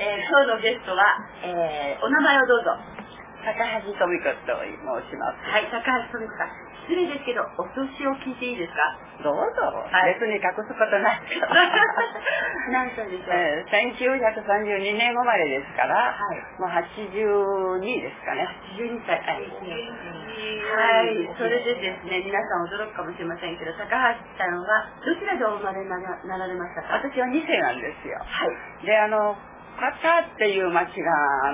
今日のゲストは、お名前をどうぞ。 高橋富子と申します。 はい、高橋富子さん。失礼ですけど、お年を聞いていいですか？ どうぞ。はい、別に隠すことないけど。 何歳でしょう ？1932年生まれですから、 はい、 もう82ですかね。 82歳。はい、それでですね、皆さん驚くかもしれませんけど、高橋さんはどちらでお生まれになられましたか？ 私は2世なんですよ。 はい。 で、パタっていう町が、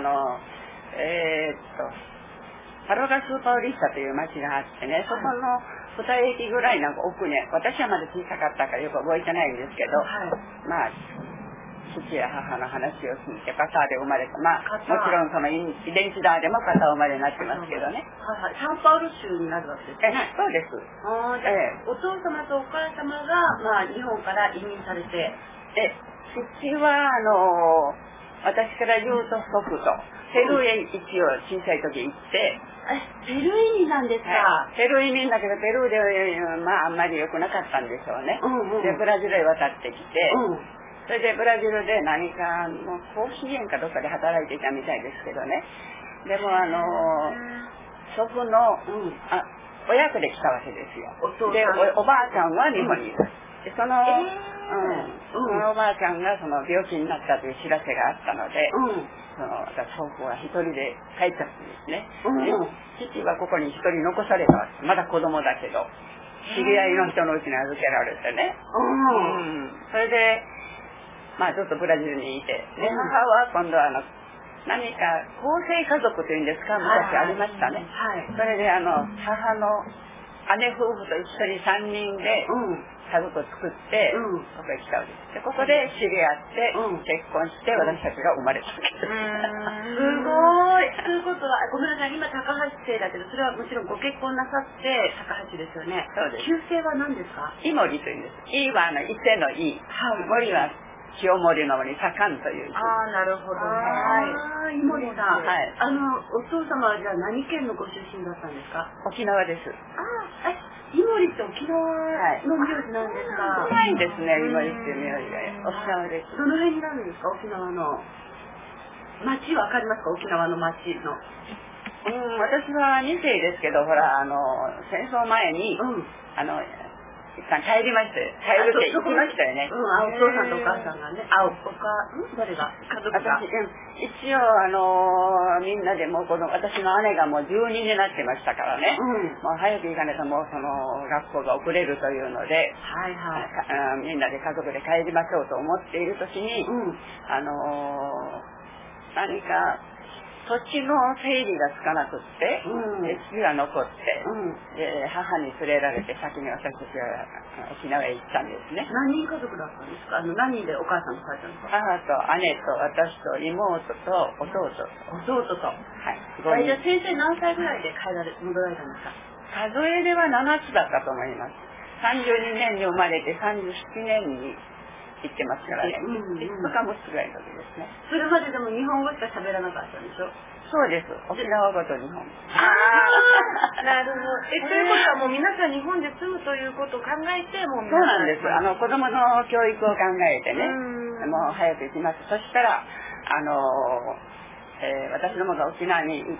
パロガスパウリスタという町があってね、そこの2駅ぐらいなんか奥に、私はまだ小さかったからよく覚えてないんですけど、 はい、 まあ、父や母の話を聞いてパターで生まれた。まあ、もちろんそのイデンチダーでもパター生まれになってますけどね。 はいはい、サンパウロ州になるわけですね。 そうです。 お父様とお母様が、まあ、日本から移民されて。 父は、私から言うと祖父と、ペルーへ一応小さい時行って、 ペルー移民なんですか？ はい、ペルー移民だけど、ペルーで、まあ、あんまり良くなかったんでしょうね。で、ブラジルへ渡ってきて、それでブラジルで何かもうコーヒー園かどっかで働いていたみたいですけどね。でも祖父の、親子で来たわけですよ。で おばあちゃんは日本にいる。でそのおばあちゃんがその病気になったという知らせがあったので、祖父は一人で帰ったんですね。父はここに一人残されたわけ。まだ子供だけど知り合いの人のうちに預けられてね。それでまあずっとブラジルにいて、で母は今度は何か構成家族というんですか、昔ありましたね。それで母の姉夫婦と一緒に3人で家族を作って、ここへ来たわけです。でここで知り合って結婚して私たちが生まれたわけです。 すごい。ということは、ごめんなさい、今高橋姓だけど、それはもちろんご結婚なさって高橋ですよね。 そうです。 旧姓は何ですか？ イモリというんです。イは伊勢のイ、森は清盛の森、盛んという。 なるほどね。井森さん。お父様はじゃあ何県のご出身だったんですか？ 沖縄です。 井森って沖縄の名字なんですか？ ないんですね、井森っていう名字が。沖縄です。 どの辺になるんですか？沖縄の町わかりますか？沖縄の町の。 私は2世ですけど、ほら、戦争前に、一旦帰りまして、帰るって行きましたよね。 お父さんとお母さんがね。誰が？家族が。 一応、みんなでもう私の姉がもう12になってましたからね。もう早く行かないともう学校が遅れるというので、みんなで家族で帰りましょうと思っている時に、何か、土地の整理がつかなくって、父が残って、で母に連れられて先に私たちは沖縄へ行ったんですね。 何人家族だったんですか？何人でお母さんと帰ったんですか？ 母と姉と私と妹と弟と。はい。 じゃあ先生何歳ぐらいで戻られたんですか？ 数えでは7つだったと思います。32年に生まれて37年に行ってますからね。1か6つぐらいの時ですね。 それまででも日本語しか喋らなかったんでしょ？ そうです。沖縄語と日本語。 なるほど。ということはもう皆さん日本で住むということを考えて、もうそうなんです。子供の教育を考えてね、もう早く行きます。そしたら、私どもが沖縄に行って、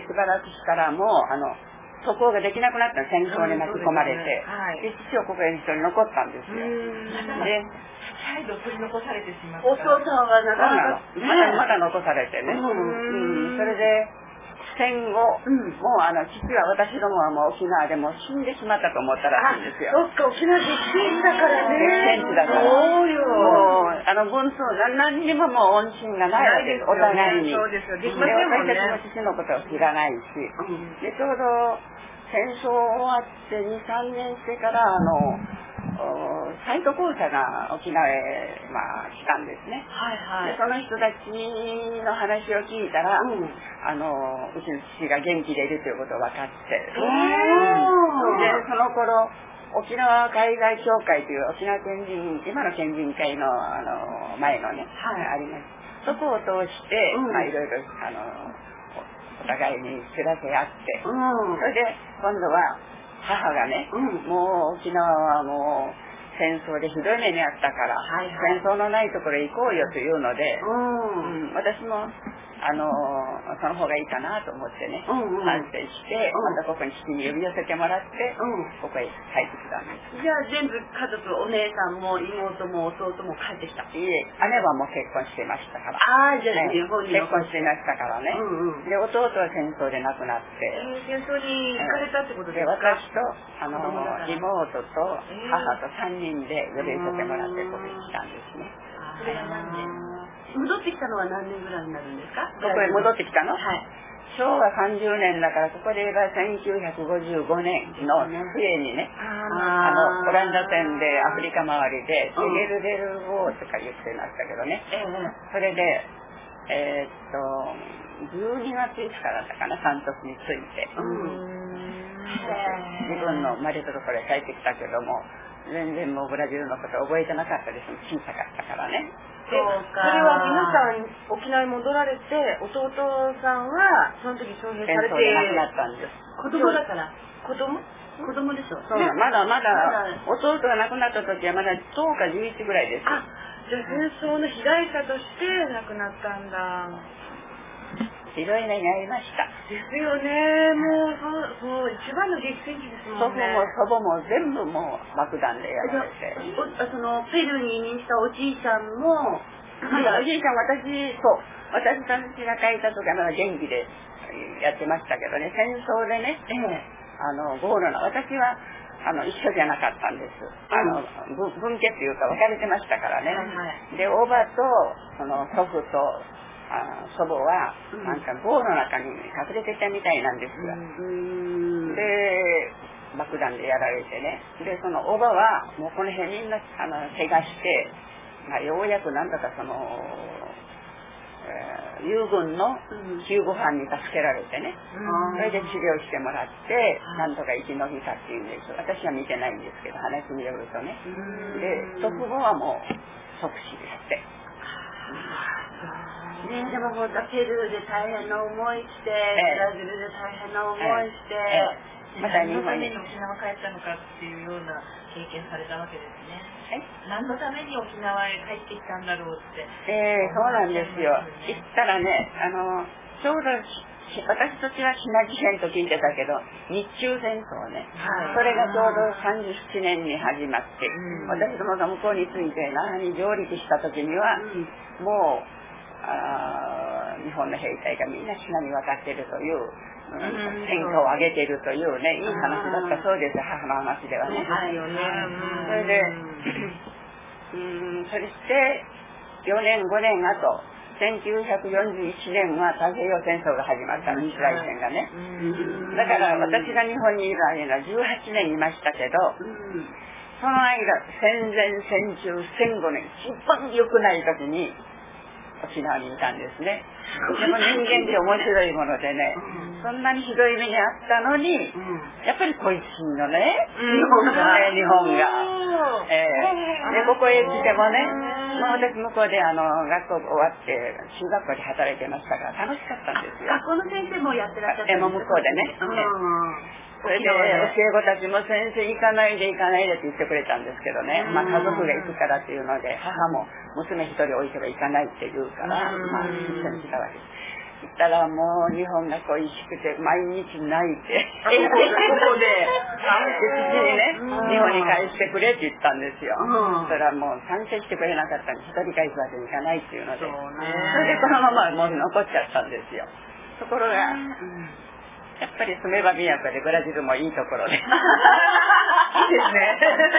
しばらくしたらもう、渡航ができなくなったの、戦争に巻き込まれて、で父はここへ一緒に残ったんですよ。で再度取り残されてしまった。お父さんはなかなかまだ残されてね。それで戦後、もう父は私どもはもう沖縄でもう死んでしまったと思ったらしいんですよ。 そっか、沖縄激戦地だからね。 激戦地だから。 そうよ。 もう分数何にももう音信がないわけです。お互いに。 そうですよ。できま私せんもんね。 たちも父のことを知らないし。でちょうど戦争終わって2、3年してからサイト公社が沖縄へ、来たんですね。でその人たちの話を聞いたら、うちの父が元気でいるということを分かって、でその頃沖縄海外協会という沖縄県人、今の県人会の前のね、あります。そこを通して、いろいろお互いに知らせ合って、それで今度は母がね、もう沖縄はもう戦争でひどい目にあったから、戦争のないところへ行こうよというので、私もその方がいいかなと思ってね、反省して、またここに父に呼び寄せてもらって、ここへ帰ってきたんです。 じゃあ全部家族、お姉さんも妹も弟も帰ってきた？ いえ、姉はもう結婚してましたから。 じゃあ日本に結婚してましたからね。で、弟は戦争で亡くなって。 戦争に行かれたってことですか？ 私と妹と母と3人で呼び寄せてもらってここに来たんですね。 それは何年？戻ってきたのは何年ぐらいになるんですか？ ここへ戻ってきたの？昭和30年だから、ここで言えば1955年の冬にね、オランダ戦でアフリカ周りでセゲルデル号とか言ってましたけどね、それで12月5日だったかな、監督について、自分の生まれたところへ帰ってきたけども、全然もうブラジルのこと覚えてなかったです。小さかったからね。 それは皆さん沖縄に戻られて、弟さんはその時徴兵されて亡くなったんです。 子供だから。子供でしょ。 そうだ、まだ弟が亡くなった時はまだ10か11ぐらいです。 じゃあ戦争の被害者として亡くなったんだ。 ひどい目に遭いました。 ですよね。もう一番の激戦地ですもんね。 祖母も全部もう爆弾でやられて。 そのペルーに移民したおじいちゃんも、 おじいちゃん私たちが帰った時はまだ元気でやってましたけどね、戦争でね、ゴールの私は一緒じゃなかったんです。分家っていうか分かれてましたからね。で、おばとその祖父と祖母はなんか壕の中に隠れてたみたいなんですが、で爆弾でやられてね、でそのおばはもうこの辺みんな怪我して、ようやくなんだかその友軍の救護班に助けられてね、それで治療してもらってなんとか生き延びたっていうんです。私は見てないんですけど、話によるとね。で祖父母はもう即死ですって。 でもペルーで大変な思いして、ブラジルで大変な思いして、 また日本に沖縄帰ったのかっていうような経験されたわけですね。何のために沖縄へ帰ってきたんだろうって。 そうなんですよ。行ったらね、ちょうど私たちはシナ事変と聞いてたけど、日中戦争ね、それがちょうど37年に始まって、私どもが向こうに着いて那覇に上陸した時には、もう日本の兵隊がみんなシナに渡っているという、戦果を上げているというね、いい話だったそうです、母の話ではね。それでそして4年5年後、1941年は太平洋戦争が始まったの、日露戦がね。だから私が日本にいる間18年いましたけど、その間戦前戦中戦後ね、一番良くない時に沖縄にいたんですね。でも人間って面白いものでね、そんなにひどい目にあったのに、やっぱり恋しいのね、日本が。でここへ来てもね、私向こうで学校終わって中学校で働いてましたから楽しかったんですよ。 学校の先生もやってらっしゃったんですか？ 向こうでね。それで教え子たちも先生行かないでって言ってくれたんですけどね、家族が行くからっていうので、母も娘一人置いては行かないって言うから、一緒に来たわけです。行ったらもう日本が恋しくて毎日泣いてここで父にね、日本に返してくれって言ったんですよ。それはもう賛成してくれなかったんで、一人返すわけにいかないっていうので、それでこのままもう残っちゃったんですよ。ところがやっぱり住めば都でブラジルもいいところでいいですね。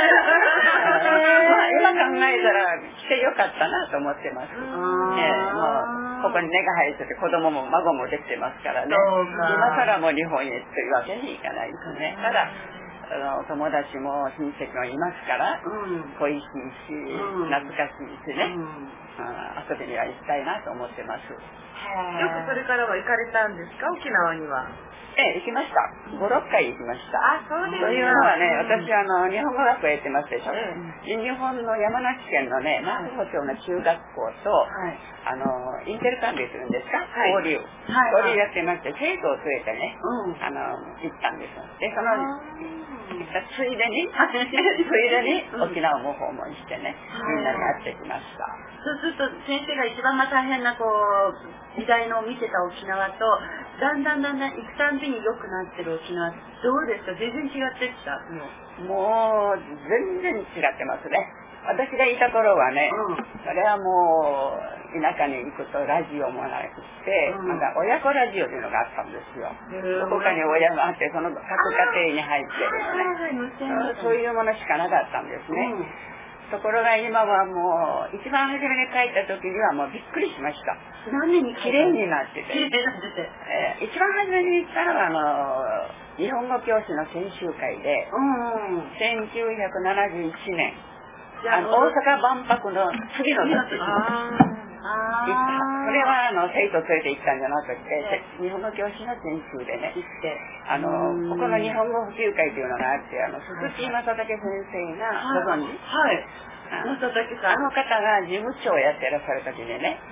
今考えたら来てよかったなと思ってます。もうここに根が生えてて子供も孫もできてますからね。今からもう日本へというわけにいかないですね。ただ友達も親戚もいますから、恋しいし懐かしいしね。 遊びには行きたいなと思ってます。 よくそれからは行かれたんですか、沖縄には？ 行きました。5、6回行きました。 そうですか。 というのはね、私日本語学校へ行ってますでしょ。日本の山梨県のね、松穂町の中学校と、インテルカンビするんですか、交流やってまして、生徒を連れてね、行ったんです。で、そのついでに沖縄も訪問してね、みんなに会ってきました。 そうすると先生が一番大変な時代の見てた沖縄と、だんだん行くたんびに良くなってる沖縄、どうですか？全然違ってきた？ もう全然違ってますね。私がいた頃はね、それはもう田舎に行くとラジオもなくて、また親子ラジオというのがあったんですよ。どこかに親があって、その各家庭に入ってですね、そういうものしかなかったんですね。ところが今はもう一番初めに帰った時にはもうびっくりしました。 何に綺麗になってて、一番初めに行ったのは日本語教師の研修会で、1971年大阪万博の次の年。それは生徒連れて行ったんじゃなくて、日本語教師の研修でね、ここの日本語普及会というのがあって、鈴木正武先生がご存知？ 正武さん。 あの方が事務長をやってらっしゃる時でね、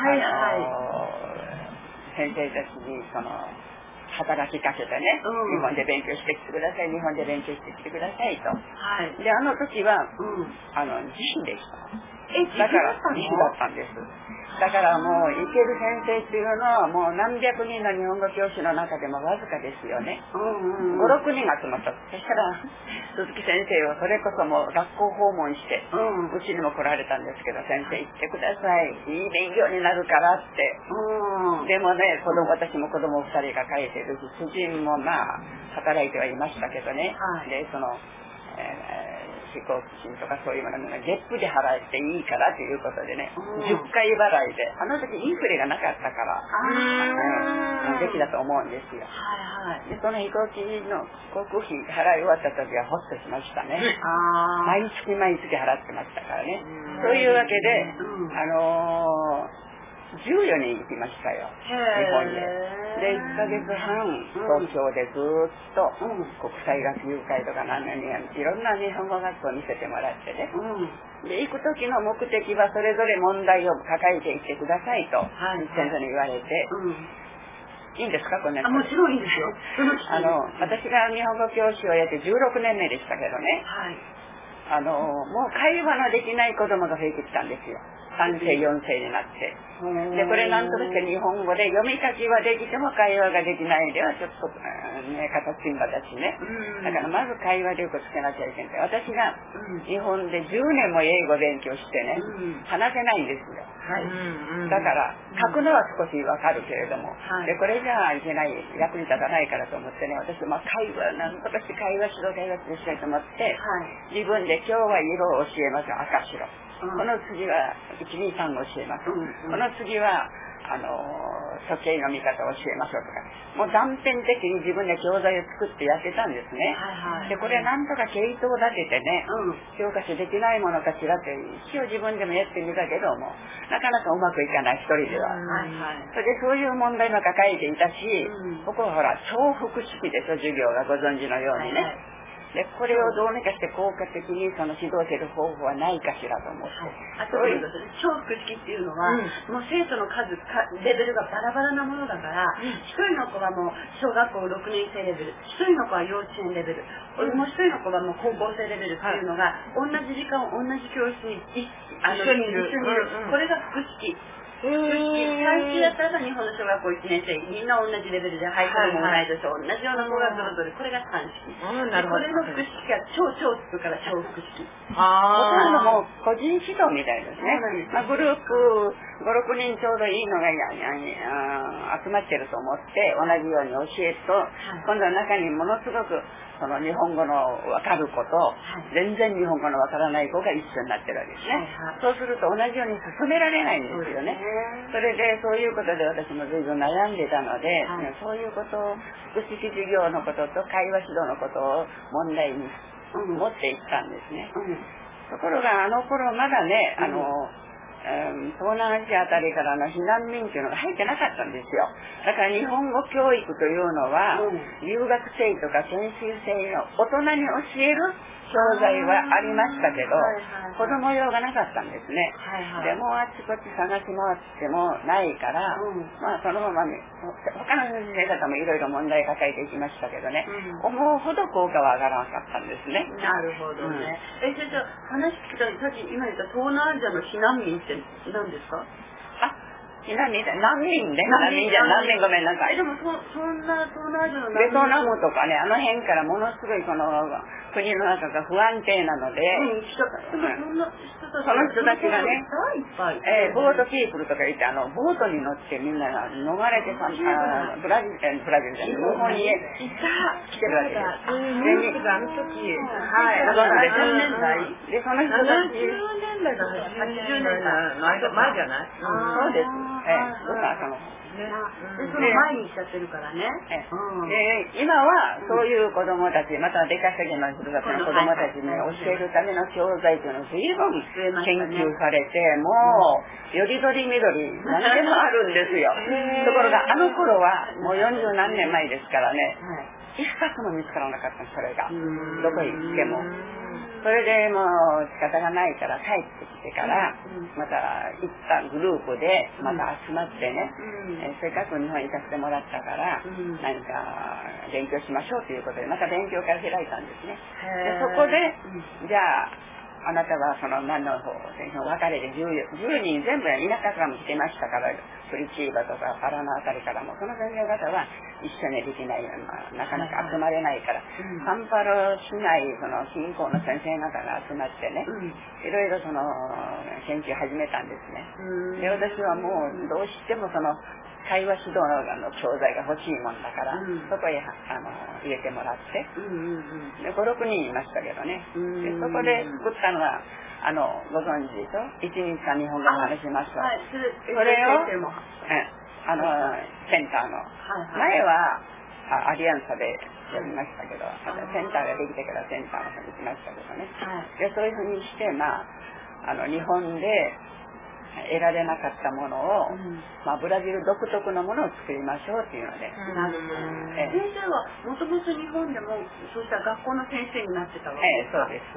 先生たちに働きかけてね、日本で勉強してきてください、日本で勉強してきてくださいと。で、あの時は自費でした。だから自費だったんです。だからもう行ける先生っていうのはもう何百人の日本語教師の中でもわずかですよね。5、6人集まった。そしたら鈴木先生はそれこそもう学校訪問して、うちにも来られたんですけど、先生行ってください、いい勉強になるからって。でもね、私も子供2人が書いてるし、主人も働いてはいましたけどね。で飛行機とかそういうものが月賦で払えていいからということでね、10回払いで、あの時インフレがなかったからできたと思うんですよ。でその飛行機の航空費払い終わった時はホッとしましたね。毎月払ってましたからね。そういうわけで14年行きましたよ、日本で。で、1ヶ月半、東京でずっと国際学友会とかいろんな日本語学校を見せてもらってね。で、行く時の目的はそれぞれ問題を抱えていってくださいと、先生に言われて。いいんですか、こんなに。 もちろんいいですよ。 私が日本語教師をやって16年目でしたけどね。もう会話のできない子供が増えてきたんですよ。3世、4世になって。で、これなんとかして日本語で読み書きはできても会話ができないではちょっと形んばだしね。だからまず会話力つけなきゃいけない。私が日本で10年も英語勉強してね、話せないんですよ。だから書くのは少しわかるけれども、でこれじゃいけない、役に立たないからと思ってね、私会話なんとかして会話しろしたいと思って、自分で今日は色を教えます、赤白。この次は123を教えます。この次は時計の見方を教えましょうとか、もう断片的に自分で教材を作ってやってたんですね。でこれなんとか系統を立ててね、教科書できないものかしらって一応自分でもやってみたけども、なかなかうまくいかない、一人では。それでそういう問題も抱えていたし、ここはほら重複式でしょ、授業がご存知のようにね。でこれをどうにかして効果的に指導する方法はないかしらと思って、 そういうことです。重複式っていうのは、もう生徒の数レベルがバラバラなものだから、一人の子はもう小学校6年生レベル、一人の子は幼稚園レベル、もう一人の子はもう高校生レベルっていうのが、同じ時間を同じ教室に一緒にいる。これが複式。最近やったら日本の小学校1年生みんな同じレベルで俳句も同い年同じような子がそれぞれ、これが3式。これの複式が超つくから超複式。 ほとんどもう個人指導みたいですね。グループ5、6人ちょうどいいのが集まってると思って同じように教えると、今度は中にものすごくその日本語の分かる子と、全然日本語の分からない子が一緒になってるわけですね。そうすると同じように進められないんですよね。それでそういうことで私も随分悩んでたので、そういうことを複式授業のことと会話指導のことを問題に持っていったんですね。ところがあの頃まだね、 東南アジアあたりからの避難民っていうのが入ってなかったんですよ。だから日本語教育というのは、留学生とか研修生の大人に教える教材はありましたけど、子供用がなかったんですね。でもあちこち探し回ってもないから、まあそのまま他の先生方もいろいろ問題抱えていきましたけどね、思うほど効果は上がらなかったんですね。 なるほどね。先生、話聞いたさっき今言った東南アジアの避難民って何ですか？ 避難民難民ね。難民ごめんなさい。 でもそんな東南アジアのベトナムとかね、あの辺からものすごいこの国の中が不安定なので、その人たちがね、ボートピープルとか言ってボートに乗ってみんなが逃れてブラジルじゃない日本に来てるわけです。 ニュースがあの時、 70年代でその人たち 70年代から80年代の前じゃない？ そうです。 その前にしちゃってるからね。 今はそういう子供たち、また出稼ぎの人たちの子供たちに教えるための教材というのを随分研究されて、もうよりどりみどり何でもあるんですよ。ところがあの頃はもう40何年前ですからね、一冊も見つからなかったそれがどこへ行っても。それでもう仕方がないから帰ってきてからまた一旦グループでまた集まってね、せっかく日本に行かせてもらったから何か勉強しましょうということでまた勉強会を開いたんですね。でそこでじゃあなたはその何の方別れで10人全部田舎からも来てましたから、プリチーバとかパラナあたりからもその先生方は一緒にできない、なかなか集まれないから、サンパル市内その近郊の先生方が集まってね、いろいろその研究始めたんですね。で私はもうどうしてもその会話指導の教材が欲しいもんだから、そこへ入れてもらって、で5、6人いましたけどね。でそこで作ったのがご存知でしょ、1日間日本語を話しましょう。それをセンターの前はアリアンサでやりましたけど、センターができてからセンターの方に行きましたけどね。でそういうふうにして日本で得られなかったものを、ブラジル独特のものを作りましょうっていうので。 なるほど。先生はもともと日本でもそうした学校の先生になってたわけですか？ そうです。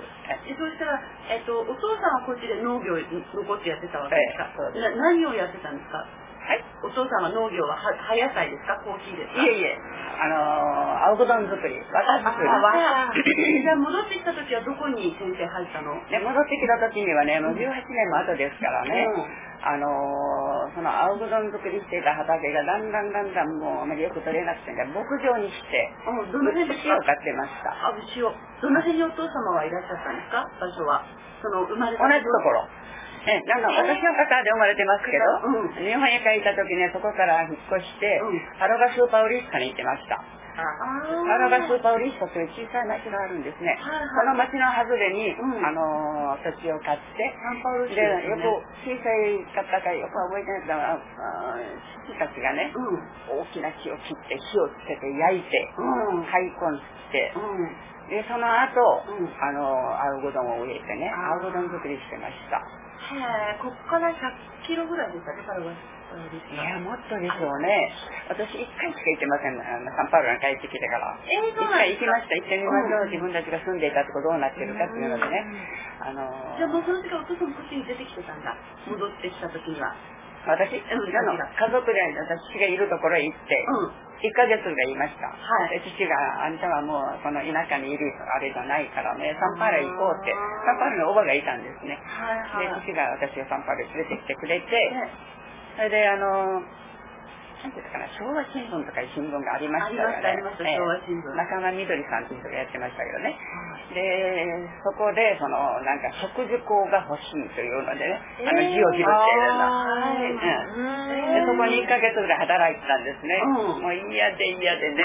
そうしたら、お父さんはこっちで農業に残ってやってたわけですか？何をやってたんですか？お父さんは農業は葉野菜ですか？コーヒーですか？ いえ青うどん作り、綿作り。 じゃあ戻ってきた時はどこに先生入ったの？ 戻ってきた時にはね、もう18年も後ですからね、その青うどん作りしていた畑がだんだんもうあまりよく取れなくてね、牧場にしてどの辺で牛を飼ってました。 牛を。どの辺にお父様はいらっしゃったんですか？場所は。その生まれた同じところ。私の方で生まれてますけど、日本へ帰った時ね、そこから引っ越して、パロガスーパウリスタに行ってました。パロガスーパウリスタという小さい町があるんですね。その町の外れに、土地を買って、で、よく小さい方がよく覚えてないけど、父たちがね、大きな木を切って火をつけて焼いて、開墾して、で、その後、青うどんを植えてね、青うどん作りしてました。 ここから100キロぐらいですかね、パラグアイ。 いや、もっとでしょうね。私1回しか行ってません、サンパウロに帰ってきてから。1回行きました、行ってみましょう。自分たちが住んでいたとこどうなってるかっていうのでね。 じゃあもうその時はお父さんもこっちに出てきてたんだ。戻ってきた時には。 私、家族で私がいるところへ行って、1ヶ月が言いました。父が、あんたはもうこの田舎にいるあれじゃないからね、サンパウロへ行こうって、サンパウロにおばがいたんですね。で、父が私をサンパウロへ連れてきてくれて、それでなんていうかな、昭和新聞とかいう新聞がありましたよね。 ありました、昭和新聞。 中間みどりさんという人がやってましたけどね。で、そこで、なんか、植樹工が欲しいというのでね、字を拾っているんだ。で、そこに1ヶ月ぐらい働いてたんですね。もう嫌でね。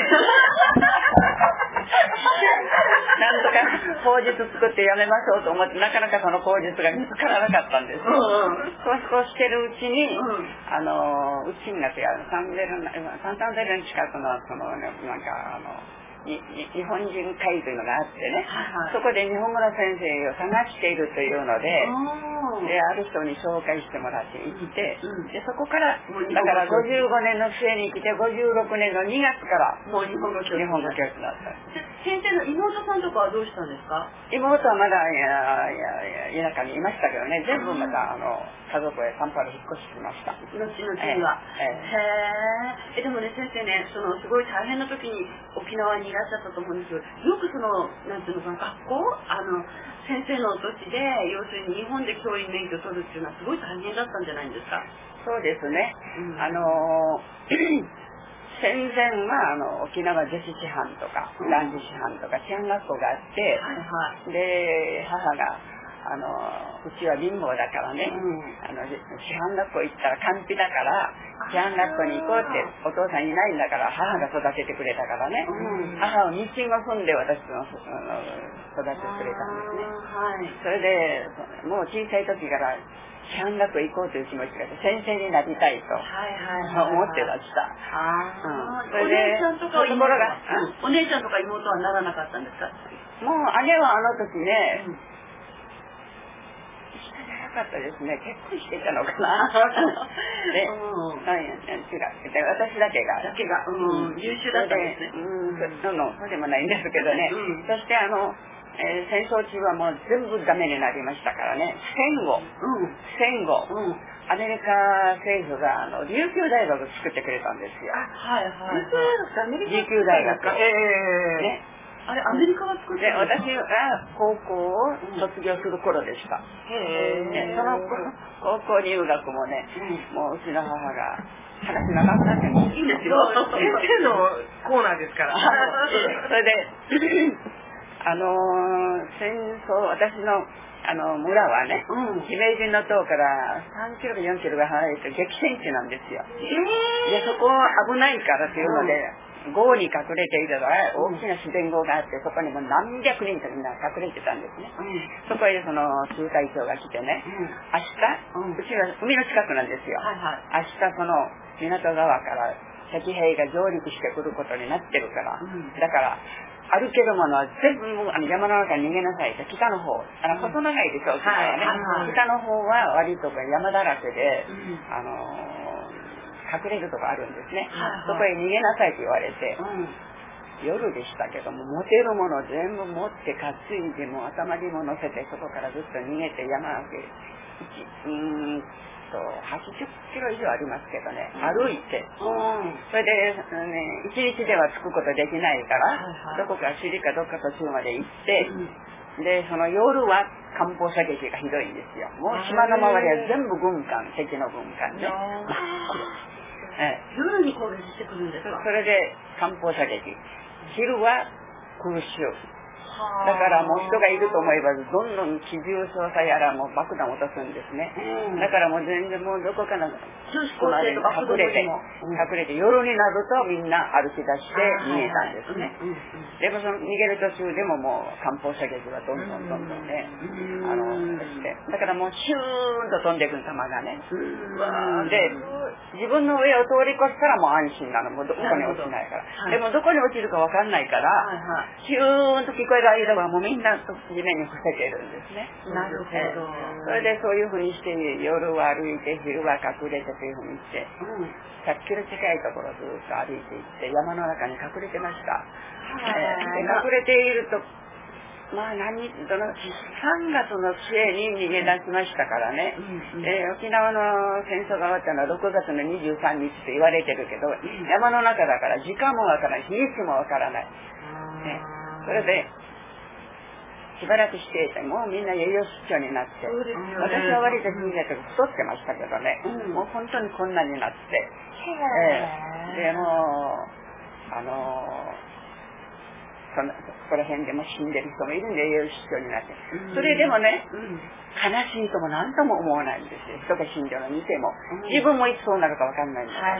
なんとか口実作ってやめましょうと思って、なかなかその口実が見つからなかったんです。そうしてるうちに、うちになってサンタンデルの近くの、なんか日本人会というのがあってね、そこで日本語の先生を探しているというので、ある人に紹介してもらって行って、でそこからだから55年の末に来て56年の2月からもう日本語教室になった。 先生の妹さんとかはどうしたんですか？ 妹はまだ田舎にいましたけどね、全部また家族へサンパウロ引っ越しました。 後々には。へえ。でもね先生ね、すごい大変な時に沖縄にいらっしゃったと思うんですけど、よくなんていうのかな、学校先生のお年で要するに日本で教員免許取るっていうのはすごい大変だったんじゃないんですか？ そうですね。戦前は沖縄女子師範とか男児師範とか師範学校があって、で母がうちは貧乏だからね、師範学校行ったら完璧だから師範学校に行こうってお父さんいないんだから母が育ててくれたからね、母を日進を踏んで私の育ててくれたんですね。それでもう小さい時から師範学校行こうという気持ちがあって先生になりたいと思ってました。 お姉ちゃんとかお姉ちゃんとか妹はならなかったんですか？ もう姉はあの時ね、してなかったですね。結婚してたのかな。で、違う。私だけが優秀だったんですね。 そうでもないんですけどね。そして戦争中はもう全部ダメになりましたからね。戦後、アメリカ政府が琉球大学を作ってくれたんですよ。琉球大学。 あれアメリカが作ってるんですか？ 私が高校を卒業する頃でした。その高校入学もね、もううちの母が話長くなってもいいんですよ。 先生のコーナーですから。 それで戦争、私の村はね、姫路の塔から3キロか4キロが離れて激戦地なんですよ。でそこ危ないからというので、壕に隠れていたら大きな自然壕があって、そこにも何百人とみんな隠れてたんですね。そこへ中隊長が来てね、明日、うちは海の近くなんですよ。明日港側から敵兵が上陸してくることになってるから、だから歩けるものは全部山の中に逃げなさいと。北の方、細長いでしょう、北の方は割と山だらけで、隠れるとこあるんですね。そこへ逃げなさいと言われて、夜でしたけども、持てるものを全部持って担いで、も頭にも乗せて、そこからずっと逃げて山分け、80キロ以上ありますけどね、歩いて、それで、1日では着くことできないから、どこか首里かどっか途中まで行って、でその夜は艦砲射撃がひどいんですよ。もう島の周りは全部軍艦、敵の軍艦ね。 夜に攻撃してくるんですか？ それで艦砲射撃、昼は空襲。だからもう人がいると思えばどんどん機銃操作やらもう爆弾を落とすんですね。だからもう全然もうどこかの隣に隠れて夜になるとみんな歩き出して逃げたんですね。でもその逃げる途中でももう艦砲射撃はどんどんねだからもうシューンと飛んでくる弾がね。で自分の上を通り越したらもう安心なの。もうどこに落ちないから。でもどこに落ちるか分かんないからシューンと聞こえる間はもうみんな地面に伏せてるんですね。 なるほど。 それでそういうふうにして夜は歩いて昼は隠れてというふうにして100キロ近いところをずっと歩いていって山の中に隠れてました。隠れているとまあ3月の末に逃げ出しましたからね。沖縄の戦争が終わったのは6月の23日と言われてるけど、山の中だから時間もわからない、日にちもわからない。それでしばらくしていてもうみんな栄養失調になって、私は割と小さい時太ってましたけどね、もう本当にこんなになって、でもそこら辺でも死んでる人もいるんで栄養失調になって、それでもね、悲しいとも何とも思わないんですよ。人が死んでるのを見ても、自分もいつそうなるか分かんないんだから。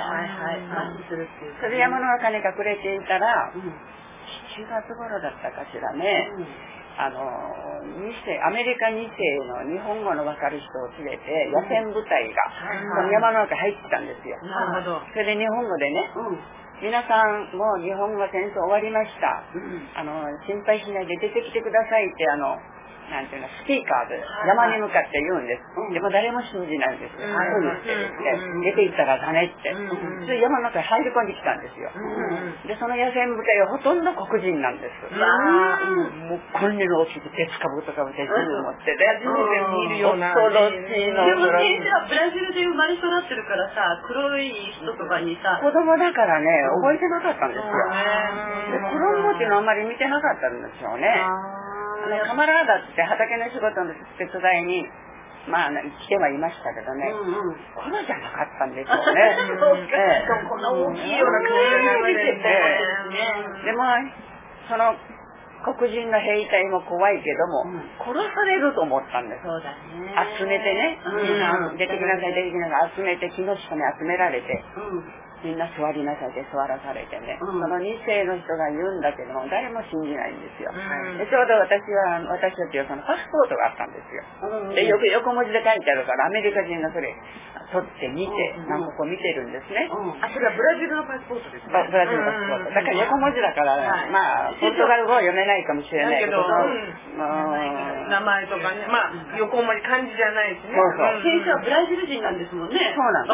それで山の中に隠れていたら、7月頃だったかしらね、アメリカ2世の日本語の分かる人を連れて野戦部隊がその山の中入ってきたんですよ。それで日本語でね、 皆さんもう日本が戦争終わりました、心配しないで出てきてくださいってなんていうのスピーカーで山に向かって言うんです、でも誰も信じないんですよ、そう言ってですね、出て行ったらダメって、それ山の中に入り込んできたんですよ、でその野戦部隊はほとんど黒人なんです、もうこんなの大きく鉄かぶとかぶって銃持ってね、 見るような恐ろしいの。でも先生はブラジルで生まれ育ってるからさ、黒い人とかにさ子供だからね覚えてなかったんですよ、で子供っていうのはあんまり見てなかったんですよね。カマラーダって畑の仕事の手伝いに来てはいましたけどね、このじゃなかったんですよね。 この大きいような顔で流れてでもその黒人の兵隊も怖いけども、殺されると思ったんです。集めてね、出てきなさい出てきなさい集めて木の下に集められて、みんな座りなさいって座らされてね、その2世の人が言うんだけども誰も信じないんですよ、でちょうど私たちはそのパスポートがあったんですよ、でよく横文字で書いてあるからアメリカ人がそれ取って見て、何個見てるんですね、 それはブラジルのパスポートですね。 ブラジルのパスポートだから横文字だから、ポルトガル語は読めないかもしれないけど、 名前とかね、横文字漢字じゃないしね。 先生はブラジル人なんですもんね。 そうなんです。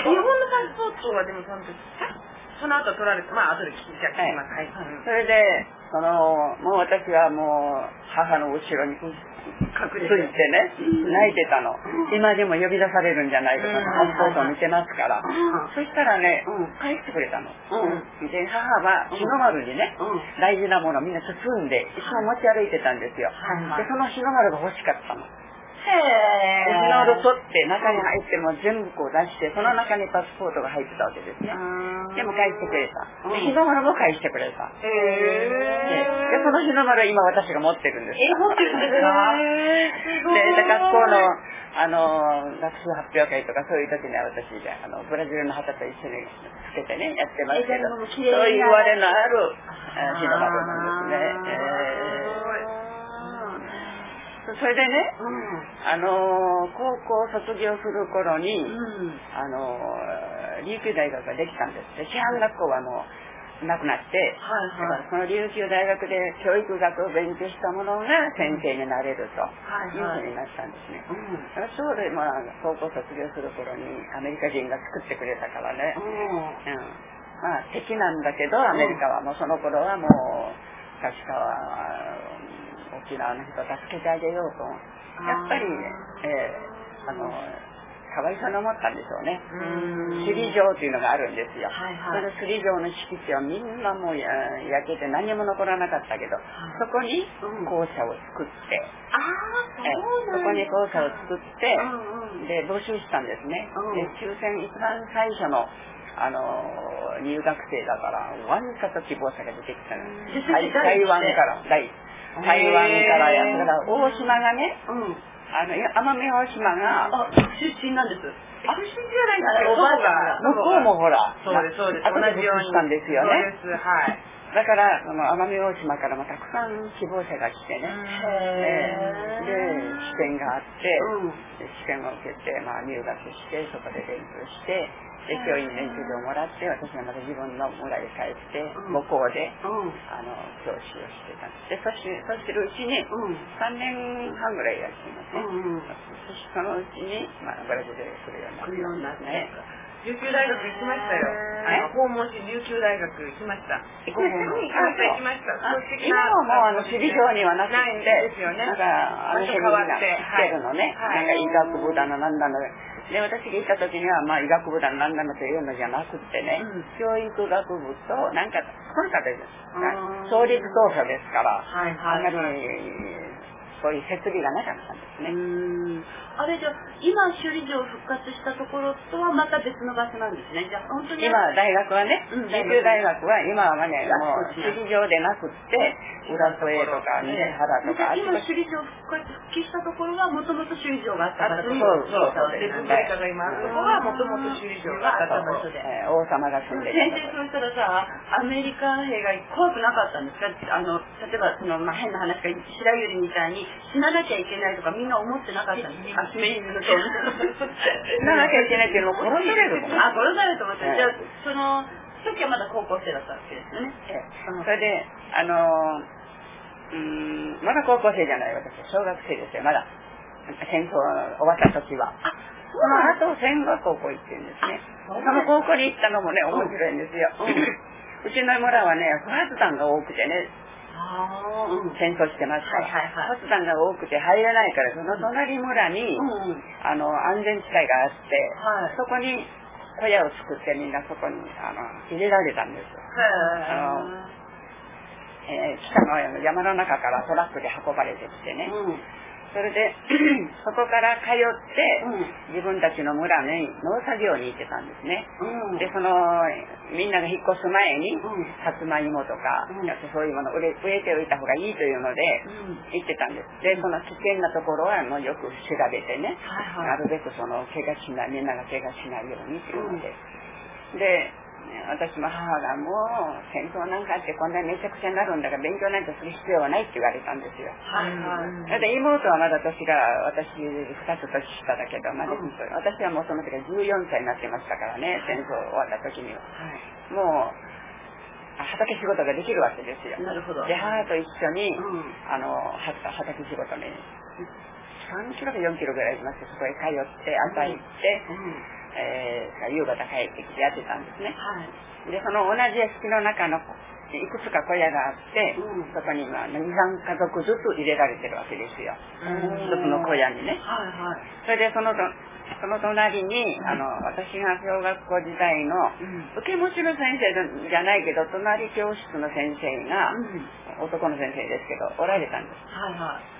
日本のパスポートはでもその後取られて、後で聞きます。 それでもう私はもう母の後ろについてね泣いてたの、今でも呼び出されるんじゃないかとパスポートを見てますから、そしたらね返してくれたの、で母は日の丸にね大事なものをみんな包んでいつも持ち歩いてたんですよ、でその日の丸が欲しかったの。日の丸取って中に入っても全部こう出して、その中にパスポートが入ってたわけですね。でも返してくれた、日の丸も返してくれた、でその日の丸は今私が持ってるんです。 持ってるんですか？ で学校の学習発表会とかそういう時には私ブラジルの旗と一緒につけてねやってますけど、そういう言われのある日の丸なんですね。それでね、高校卒業する頃に、琉球大学ができたんです。師範学校はもうなくなって、その琉球大学で教育学を勉強したものが先生になれるというふうになったんですね。だからちょうど高校卒業する頃にアメリカ人が作ってくれたからね、敵なんだけどアメリカはもうその頃はもう確か沖縄の人を助けてあげようとやっぱり、かわいそうに思ったんでしょうね。首里城というのがあるんですよ、その首里城の敷地はみんなもう焼けて何も残らなかったけど、そこに校舎を作って、そこに校舎を作って、で募集したんですね、で抽選一番最初の入学生だからわんさと希望者が出てきたの、台湾からやだから大島がね、奄美大島が出身なんです。出身じゃないですか。 おばあが向こうもほらそうです同じようにしたんですよね。 そうです、はい。 だから奄美大島からもたくさん希望者が来てね、で試験があって、試験を受けて入学してそこで勉強してで教員免許証をもらって、私はまた自分の村へ帰って母校で、教師をしてたんです。でそうしてるうちに、3年半ぐらいやっていますね、そのうちに、ブラジルへ来るようになってね。 琉球大学行きましたよ。訪問し琉球大学行きました。行きました。 今はもう首里城にはなくて、なんか変わって来てるのね。なんか医学部だのなんだので、私が行った時には医学部だのなんだのというのじゃなくってね、教育学部となんかこの方です創立当初ですから、あんまりそういう設備がなかったんですね。 あれじゃ今首里城復活したところとはまた別の場所なんですね。じゃあ本当に今大学はね、琉球大学は今はねもう首里城でなくって浦添とか西原とか、 今首里城復帰したところはもともと首里城があった場所。 そうです。 文化が今あるところはもともと首里城があった場所で、 王様が住んでいた。先生そうしたらさ、アメリカ兵が怖くなかったんですか？例えば変な話が白百合みたいに死ななきゃいけないとかみんな思ってなかったんですか？死ななきゃいけないっていうのを殺されると思って。 殺されると思って。じゃあ時はまだ高校生だったわけですよね。 それでまだ高校生じゃない、私小学生ですよ。まだ戦争終わった時は。その後戦後高校行ってるんですね。その高校に行ったのもね面白いんですよ。うちの村はね不発弾が多くてね、戦争してますから、不発弾が多くて入らないから、その隣村に安全地帯があって、そこに小屋を作ってみんなそこに入れられたんです。北の山の中からトラックで運ばれてきてね、それでそこから通って自分たちの村に農作業に行ってたんですね。でみんなが引っ越す前にさつまいもとかそういうものを植えておいた方がいいというので行ってたんです。でその危険なところはもうよく調べてね、なるべく怪我しない、みんなが怪我しないようにというので、私も母がもう戦争なんかってこんなにめちゃくちゃになるんだから勉強なんてする必要はないって言われたんですよ。だって妹はまだ私2つ年下だけど、私はもうその時は14歳になってましたからね、戦争終わった時には、もう畑仕事ができるわけですよ。で母と一緒に、畑仕事に3キロか4キロぐらい行きまして、そこへ通って朝行って、夕方帰ってきてやってたんですね。でその同じ屋敷の中のいくつか小屋があって、そこに2、3家族ずつ入れられてるわけですよ、一つの小屋にね。それでその隣に私が小学校時代の受け持ちの先生じゃないけど隣教室の先生が、男の先生ですけどおられたんです。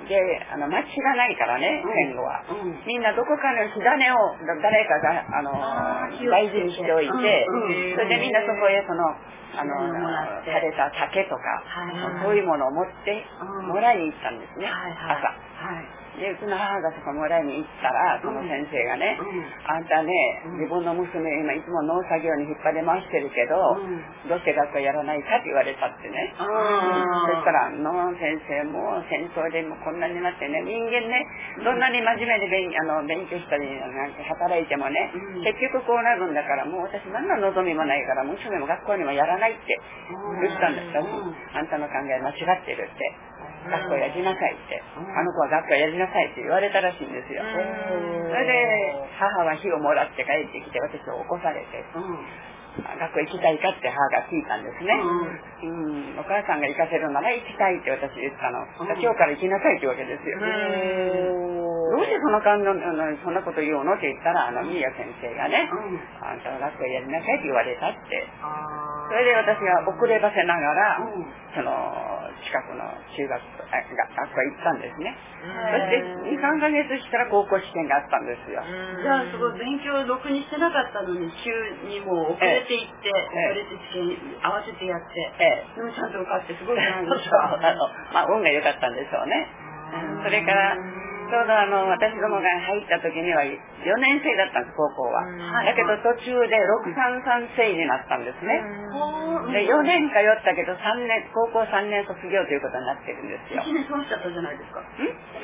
で町がないからね、戦後は、みんなどこかの火種を誰かが大事にしておいて、それでみんなそこへ枯れた竹とか、そういうものを持ってもらいに行ったんですね、朝。でうちの母がそこもらいに行ったら、その先生がね、あんたね、自分の娘今いつも農作業に引っ張り回してるけど、どうして学校やらないかって言われたってね。そしたらの先生も戦争でもこんなになってね、人間ねどんなに真面目で勉強したりなんか働いてもね、結局こうなるんだから、もう私何の望みもないから娘も学校にもやらないって言ったんです。あんたの考え間違ってるって、学校やりなさいって、あの子は学校やりなさいって言われたらしいんですよ。それで母は火をもらって帰ってきて、私を起こされて、学校行きたいかって母が聞いたんですね。お母さんが行かせるなら行きたいって私言ったの。今日から行きなさいってわけですよ。どうしてそんなこと言うのって言ったら、ミーヤ先生がね、あんたは学校やりなさいって言われたって。それで私が遅ればせながら、その近くの中学校へ行ったんですね。そして2、3ヶ月したら高校試験があったんですよ。 じゃあすごい勉強をろくにしてなかったのに、急にもう遅れていって、遅れて試験合わせてやって、でもちゃんと受かってすごいじゃないですか。 運が良かったんでしょうね。それからちょうど私どもが入った時には4年生だったんです、高校は。だけど途中で633生になったんですね。で4年通ったけど高校3年卒業ということになってるんですよ。 1年損しちゃったじゃないですか。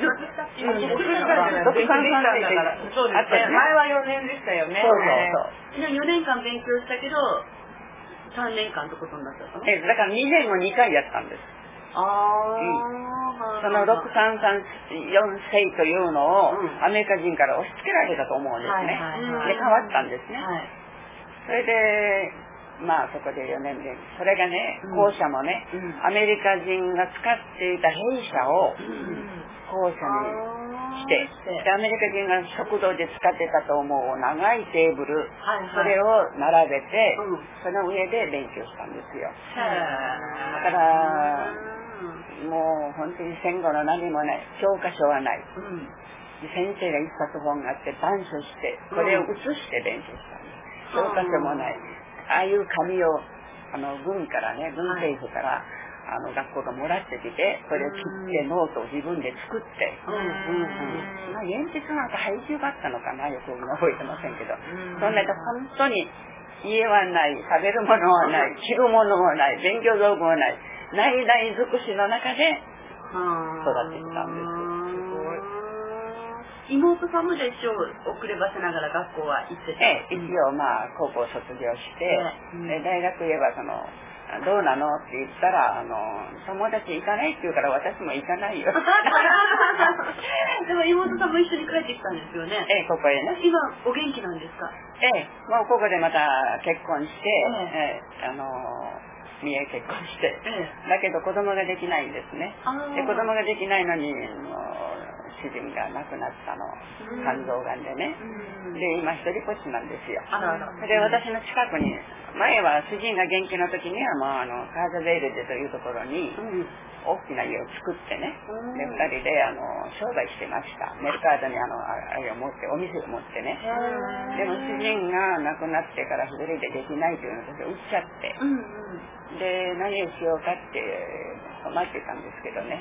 633生そうですね、前は4年でしたよね。 4年間勉強したけど3年間ってことになっちゃったの？ だから2年を2回やったんです。その633、4世というのをアメリカ人から押し付けられたと思うんですね。で変わったんですね。それでそこで4年で、それがね、校舎もね、アメリカ人が使っていた兵舎を校舎にして、でアメリカ人が食堂で使ってたと思う長いテーブル、それを並べて、その上で勉強したんですよ。だからもう本当に戦後の何もない、教科書はない、先生が一冊本があって板書して、これを写して勉強したんです。教科書もない。ああいう紙を軍からね、軍政府から学校がもらってきて、それを切ってノートを自分で作って、鉛筆なんか配給があったのかな、よく覚えてませんけど、そんな本当に家はない、食べるものはない、着るものもない、勉強道具もない、ない尽くしの中で育ってきたんです。 妹さんもじゃあ一応遅ればせながら学校は行ってて、 一応高校卒業して、大学言えばどうなのって言ったら友達行かないって言うから私も行かないよ。 でも妹さんも一緒に帰ってきたんですよね。 ここへね。 今お元気なんですか？ もうここでまた結婚して、三重結婚して、だけど子供ができないんですね。で子供ができないのに主人が亡くなったの、肝臓がんでね。で今一人ぽっちなんですよ。で私の近くに前は主人が元気な時にはカーザベールデというところに大きな家を作ってね、で2人で商売してました。メルカードにあれを持ってお店を持ってね。でも主人が亡くなってから一人でできないというので売っちゃって、で何をしようかって困ってたんですけどね、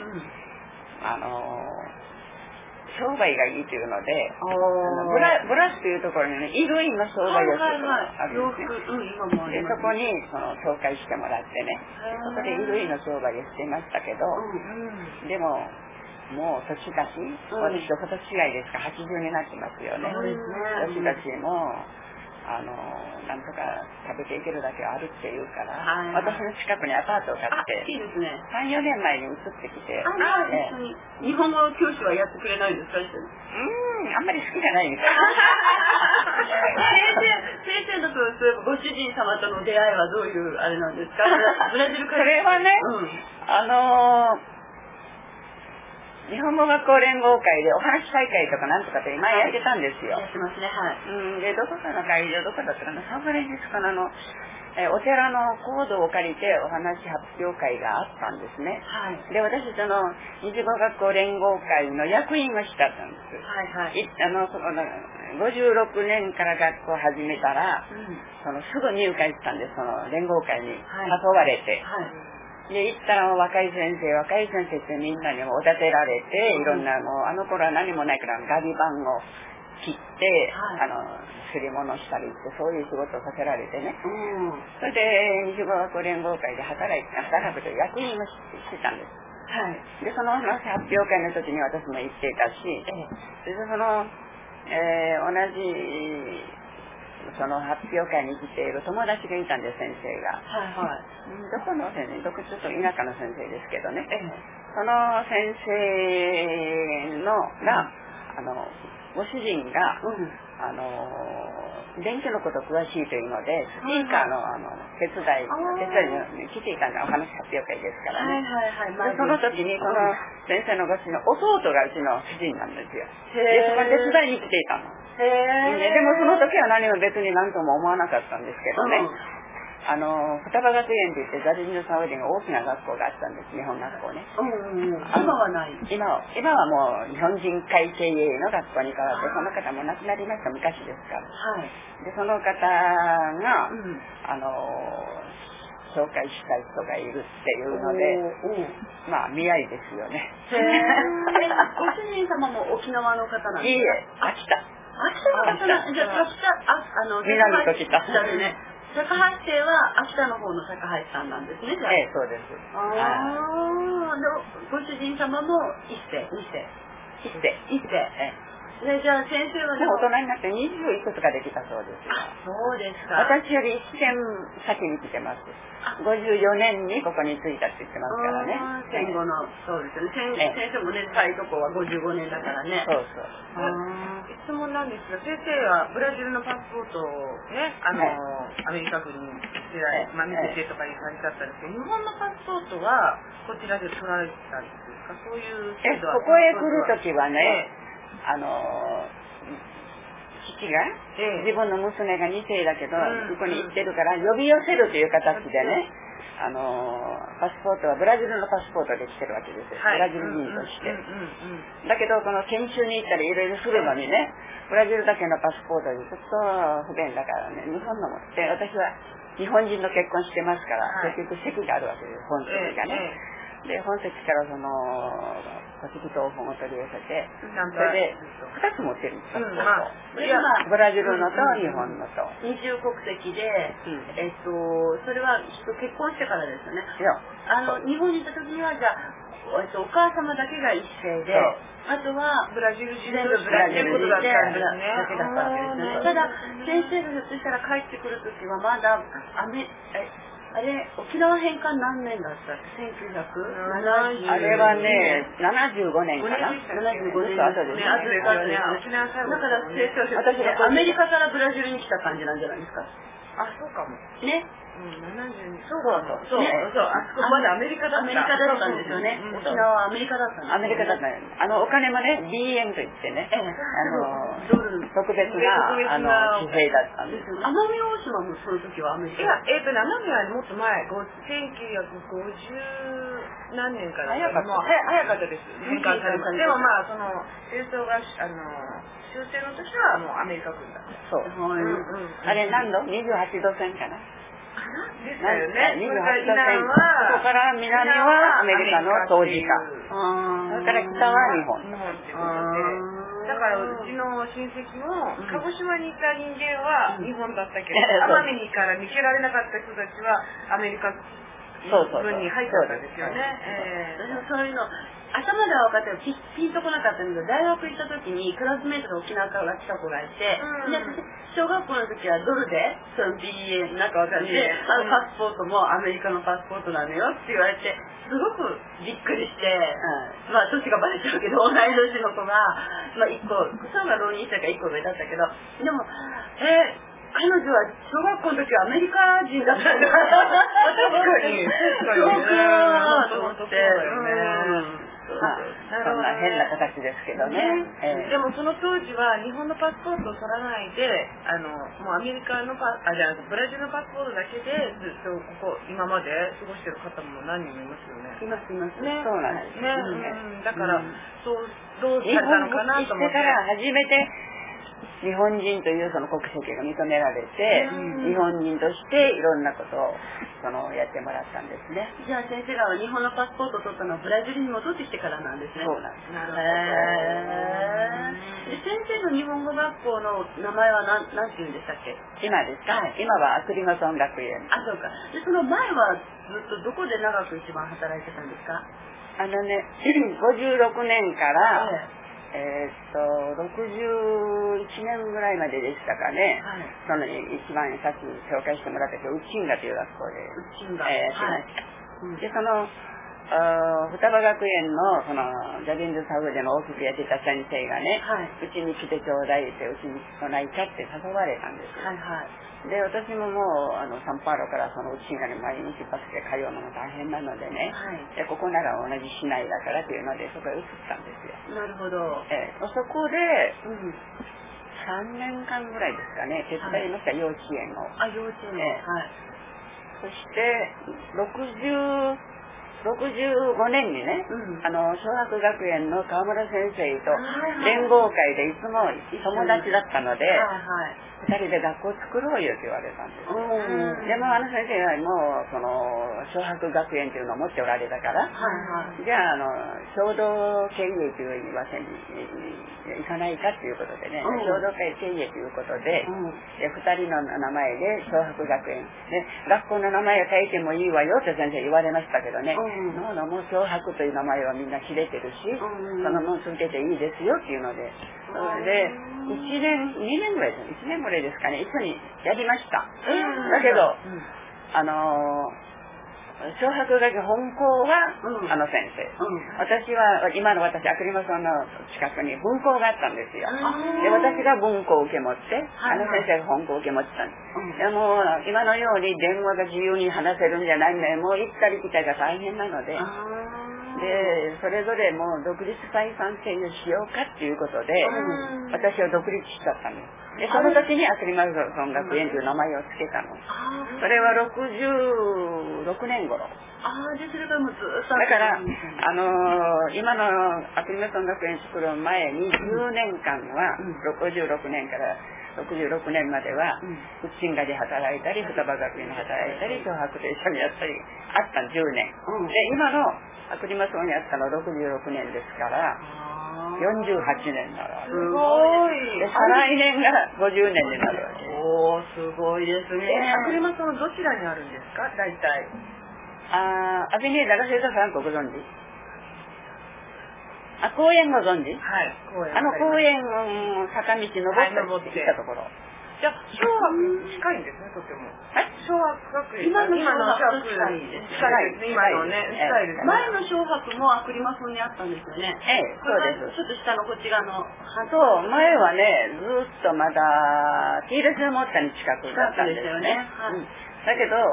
商売がいいというのでブラスというところにね衣類の商売をするのがあるんですね。でそこに紹介してもらってね、そこで衣類の商売をしていましたけど、でももう年だし、私と今年違いですから80になってますよね。年だしもなんとか食べていけるだけあるっていうから、私の近くにアパートを買って、3、4年前に移ってきて、 日本語教師はやってくれないんですか？ あんまり好きじゃないみたい先生のそういえばご主人様との出会いはどういうあれなんですか？ブラジルから。 それはね、日本語学校連合会でお話大会とかなんとかって前やってたんですよ。 やってますね、はい。 でどこかの会場どこだったかな、サンフランシスコのお寺の講堂を借りてお話発表会があったんですね。で私日語学校連合会の役員をしてたんです。56年から学校を始めたら、すぐ入会したんです。連合会に誘われて。で行ったら若い先生ってみんなにもおだてられて、いろんなあの頃は何もないからガビ板を切って、すり物したりってそういう仕事をさせられてね、それで日語学校連合会で働くという役員をしてたんです。でその話発表会の時に私も行っていたし、それで同じその発表会に来ている友達がいたんです、先生が。どこの先生、ちょっと田舎の先生ですけどね、その先生がご主人が電気のこと詳しいというので、スピーカーの手伝いに来ていたんだ。お話発表会ですからね。その時にその先生のご主人の弟がうちの主人なんですよ。でそこに手伝いに来ていたの。でもその時は何も別に何とも思わなかったんですけどね、双葉学園って言ってザリンのサウディの大きな学校があったんです、日本学校ね。 今はない。 今はもう日本人会経営の学校に変わって、その方も亡くなりました、昔ですから。でその方が、紹介したい人がいるっていうので、見合いですよね。 ご主人様も沖縄の方なんですか？いいえ、 秋田。 じゃあ南と北。 坂橋生は秋田の方の坂橋さんなんですね。 そうです。 ご主人様も一世。じゃあ先生は大人になって20いくつかできたそうですよ。 そうですか。 私より1年先に来てます。54年にここに着いたって言ってますからね。 戦後の、そうですね。先生もね、最とこは55年だからね。 質問なんですが、先生はブラジルのパスポートをね、アメリカ軍に見せてとかいう感じだったんですけど、日本のパスポートはこちらで取られてたんですか？そういう制度は。 ここへ来るときはね、父が、自分の娘が2世だけど、ここに行ってるから呼び寄せるという形でね、パスポートはブラジルのパスポートで来てるわけですよ、ブラジル人として。だけどこの研修に行ったりいろいろするのにね、ブラジルだけのパスポートでずっと不便だからね、日本のもって私は日本人の結婚してますから、結局籍があるわけです、本籍がね。 で本籍からそのパシフィク本を取り寄せて、それで2つ持ってるんですよ。ブラジルのと日本のと二重国籍で、それは結婚してからですよね。日本に行った時にはじゃあお母様だけが一世で、あとはブラジル人全部ブラジル人でだけだったわけですね。ただ先生がひょっとしたら帰ってくる時はまだあれ沖縄返還何年だったっけ？1970。 あれはね75年かな。 75年後ですね。だから先生は私アメリカからブラジルに来た感じなんじゃないですか。 あ、そうかも。 ね。 72。 そう、あそこまでアメリカだったんですよね。沖縄はアメリカだったんです。 アメリカだったお金もね BM といってね、特別な紙幣だったんです。 奄美大島もその時はアメリカ。 いや、奄美はもっと前、1950何年から早かったです。返還されました。でもまあその戦争が終戦の年はもうアメリカ軍だった。 そう。あれ何度？28度線かな。 ですよね。 28度線。そこから南はアメリカの当時か。それから北は日本。 日本ってことで。だからうちの親戚も鹿児島にいた人間は日本だったけど、奄美にから抜けられなかった人たちはアメリカ軍に入っちゃったんですよね。 そういうの頭では分かってピンとこなかったんだけど、大学行った時にクラスメイトが沖縄から来た子がいて、で小学校の時はドルでその BA なんか分かって、パスポートもアメリカのパスポートなのよって言われてすごくびっくりして、まあ年がバレちゃうけど同い年の子が、まあ1個そうが浪人したから1個上だったけど、でも彼女は小学校の時はアメリカ人だったんだ確かにそうかと思ってそんな変な形ですけどね。 でもその当時は日本のパスポートを取らないでもうアメリカのブラジルのパスポートだけでずっと今まで過ごしてる方も何人もいますよね。 いますね。そうなんですね。 だからどうされたのかなと思って。 日本に来てから初めて日本人というその国籍が認められて、日本人としていろんなことをやってもらったんですね。 じゃあ先生が日本のパスポートを取ったのはブラジルに戻ってきてからなんですね。 そうなんです。 なるほど。先生の日本語学校の名前は何て言うんでしたっけ？ 今ですか？今はアクリマソン学園。 あ、そうか。でその前はずっとどこで長く一番働いてたんですか ？56年から、61年ぐらいまででしたかね、その一番さっき紹介してもらったけどウッチンガという学校でやってました。でその双葉学園のジャビンズサウジの大きくやってた先生がね、うちに来てちょうだいってうちに来ないかって誘われたんですよ。で私ももうサンパウロからそのうちがね毎日バスで通うのも大変なのでね、でここなら同じ市内だからっていうのでそこへ移ったんですよ。 なるほど。 そこで、3年間ぐらいですかね手伝いました、幼稚園を。 幼稚園。 そして65年にね、小学学園の川村先生と連合会でいつも友達だったので、2人で学校作ろうよって言われたんです。でも先生はもう小学学園っていうのを持っておられたから、じゃあ共同経営というわけにいかないかっていうことでね、共同会経営ということで、2人の名前で小学学園で学校の名前を書いてもいいわよって先生言われましたけどね、もう小白という名前はみんな知れてるし、そのもう続けていいですよっていうので、で1年2年ぐらいです1年ぐらいですかね一緒にやりました。だけど小白学園本校は先生、今の私アクリマソンの近くに分校があったんですよ。で私が分校を受け持って先生が本校を受け持ってたんです。でも今のように電話が自由に話せるんじゃないのでもう行ったり来たりが大変なので、でそれぞれもう独立採算制をしようかっていうことで、私は独立しちゃったんです。でその時にアクリマソン学園という名前を付けたの。それは66年頃。 でそれからもうずっとだから今のアクリマソン学園作る前に10年間は66年から 66年までは福祉画で働いたり、双葉学園で働いたり、漂白で一緒にやったりあった10年、で今のアクリマソンやったの66年ですから48年になるわけ。 すごい。 で再来年が50年になるわけ。 おー、すごいですね。 アクリマソンどちらにあるんですか、大体。 アビニエダ・ラセータ・フランコご存知？公園ご存知？ はい、公園。 公園坂道登って行ったところ。 じゃあ、小学近いんですね、とても。はい。小学今の小学近いです。 近いです。今のね、近いです。 前の小学もアクリマソンにあったんですよね。 そうです。 ちょっと下のこっち側の。 そう、前はね、ずっとまだ、ティーレスモッタに近くだったんですよね。だけど、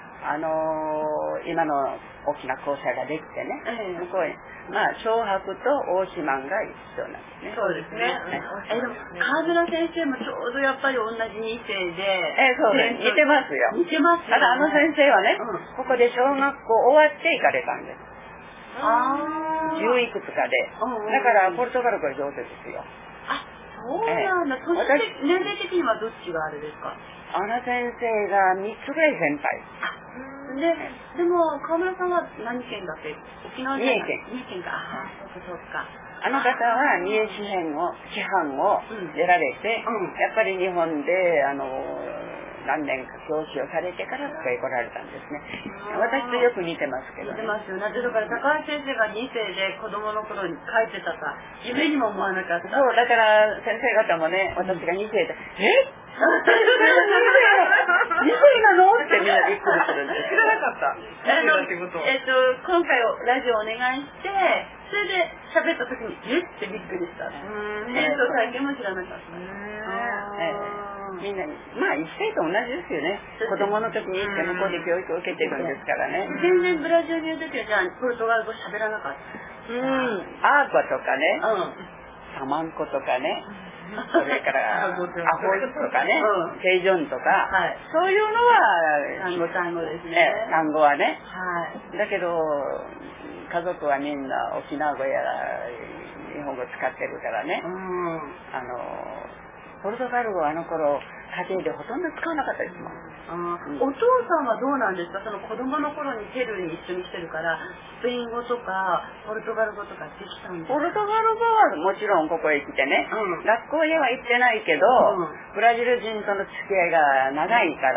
今の大きな校舎ができてね、向こうに、小白と大島が一緒なんですね。 そうですね。 でも川村先生もちょうどやっぱり同じ2世で。 そうです。似てますよ。 似てますよ。 ただ先生はね、ここで小学校終わって行かれたんです。10いくつかで。だからポルトガル語上手ですよ。 そうなんだ。年齢的にはどっちがあれですか？ 先生が3つぐらい先輩。 でも川村さんは何県だって？沖縄県。三重県か。そうか。 あの方は三重市藩を出られて、やっぱり日本で何年か教師をされてからここへ来られたんですね。私とよく似てますけどね。 似てますよね。だから高橋先生が2世で子供の頃に書いてたか夢にも思わなかった。 そう、だから先生方もね、私が2世で、2世なのってみんなびっくりするんです。 知らなかった。 今回ラジオお願いして、それで喋った時にってびっくりした。演奏体験も知らなかった。 みんなに一世と同じですよね。子供の時に行って向こうで教育を受けてるんですからね。 全然ブラジルにいる時はじゃあポルトガル語喋らなかった。 アーコとかね、サマンコとかね、それからアホイとかね、セイジョンとか、そういうのは単語ですね。 単語はね。だけど家族はみんな沖縄語や日本語使ってるからね。ポルトガル語は頃家庭でほとんど使わなかったですもん。 お父さんはどうなんですか？その子供の頃にペルーに一緒に来てるからスペイン語とかポルトガル語とかできたんですか？ ポルトガル語はもちろんここへ来てね、学校へは行ってないけど、ブラジル人との付き合いが長いから、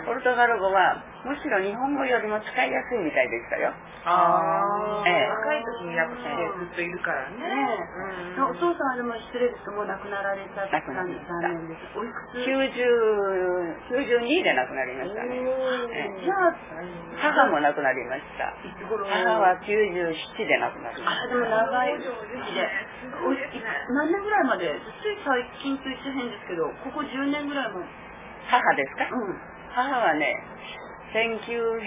ポルトガル語はむしろ日本語よりも使いやすいみたいでしたよ。 若い時にやっぱずっといるからね。 お父さんはでも失礼ですけどもう亡くなられた残念です。おいくつ ？92で亡くなりましたね。 じゃあ母も亡くなりました。母は97で亡くなりました。 でも長い時期で何年ぐらいまで？つい最近と言って変ですけどここ10年ぐらい前。 母ですか？母はね1998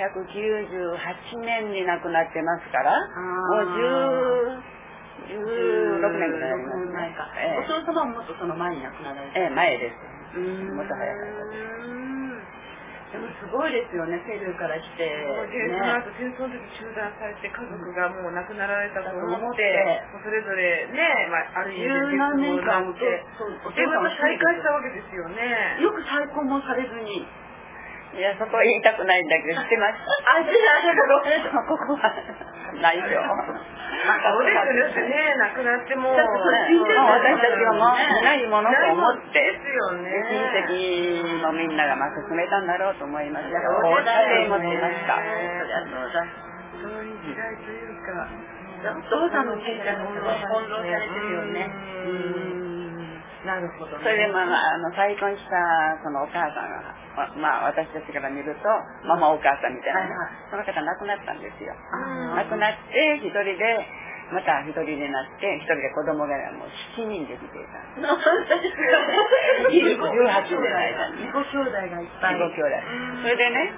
年に亡くなってますからもう16年ぐらいになりますね。 お父様ももっとその前に亡くなられた？ 前です。もっと早かったです。 でもすごいですよね、ペルーから来て。 その後戦争の時中断されて家族がもう亡くなられたと思ってそれぞれね、ある意味で 10何年間でまた再会したわけですよね。 よく再婚もされずに。 いや、そこは言いたくないんだけど、知ってます。ここはないよ。 そうですね、亡くなっても私たちがもうないものと思ってですよね。 親戚のみんなが進めたんだろうと思いましたよ。思ってました。 そういう時代というか、 お父さんの人生が翻弄されてるよね。 なるほど、 それで再婚したそのお母さんが私たちから見るとママお母さんみたいな、その方亡くなったんですよ。亡くなって一人でまた一人になって一人で子供がもう7人できていた。18年の間にご兄弟がいっぱい。 ご兄弟。それでね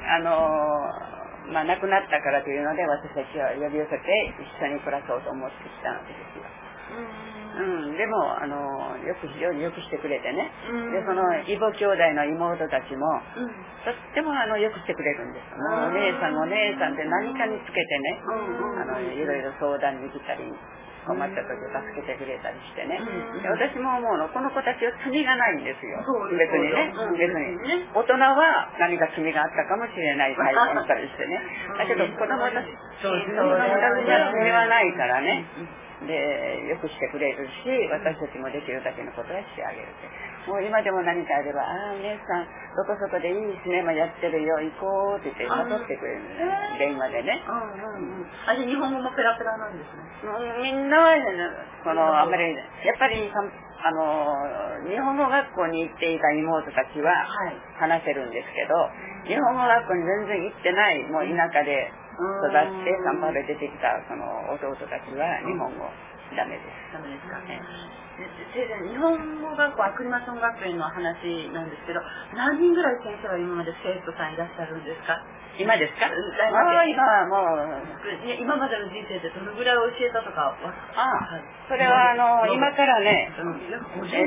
亡くなったからというので私たちは呼び寄せて一緒に暮らそうと思ってきたわけですよ。でも非常によくしてくれてね、でその異母兄弟の妹たちも、とってもよくしてくれるんです。お姉さんって何かにつけてね、いろいろ相談に来たり、 困った時を助けてくれたりしてね。私も思うの、この子たちは罪がないんですよ。別にね。別に。大人は何か罪があったかもしれない体験したりしてね。だけど子供たちには罪はないからね。で、よくしてくれるし、私たちもできるだけのことはしてあげるって。もう今でも何かあれば、お姉さん、どこそこでいいシネマやってるよ、行こうって言って誘ってくれるのね、電話でね。 じゃあ日本語もペラペラなんですみね。 んなは、あんまり、やっぱり、日本語学校に行っていた妹たちは話せるんですけど、日本語学校に全然行ってない、もう田舎で育ってサンパウロで出てきたその弟たちは日本語ダメです。 ダメですか。先生、日本語学校アクリマソン学園の話なんですけど、何人ぐらい先生は今まで生徒さんいらっしゃるんですか？ 今ですか？今はもう今までの人生でどのぐらい教えたとか。 それは今からね、 6 6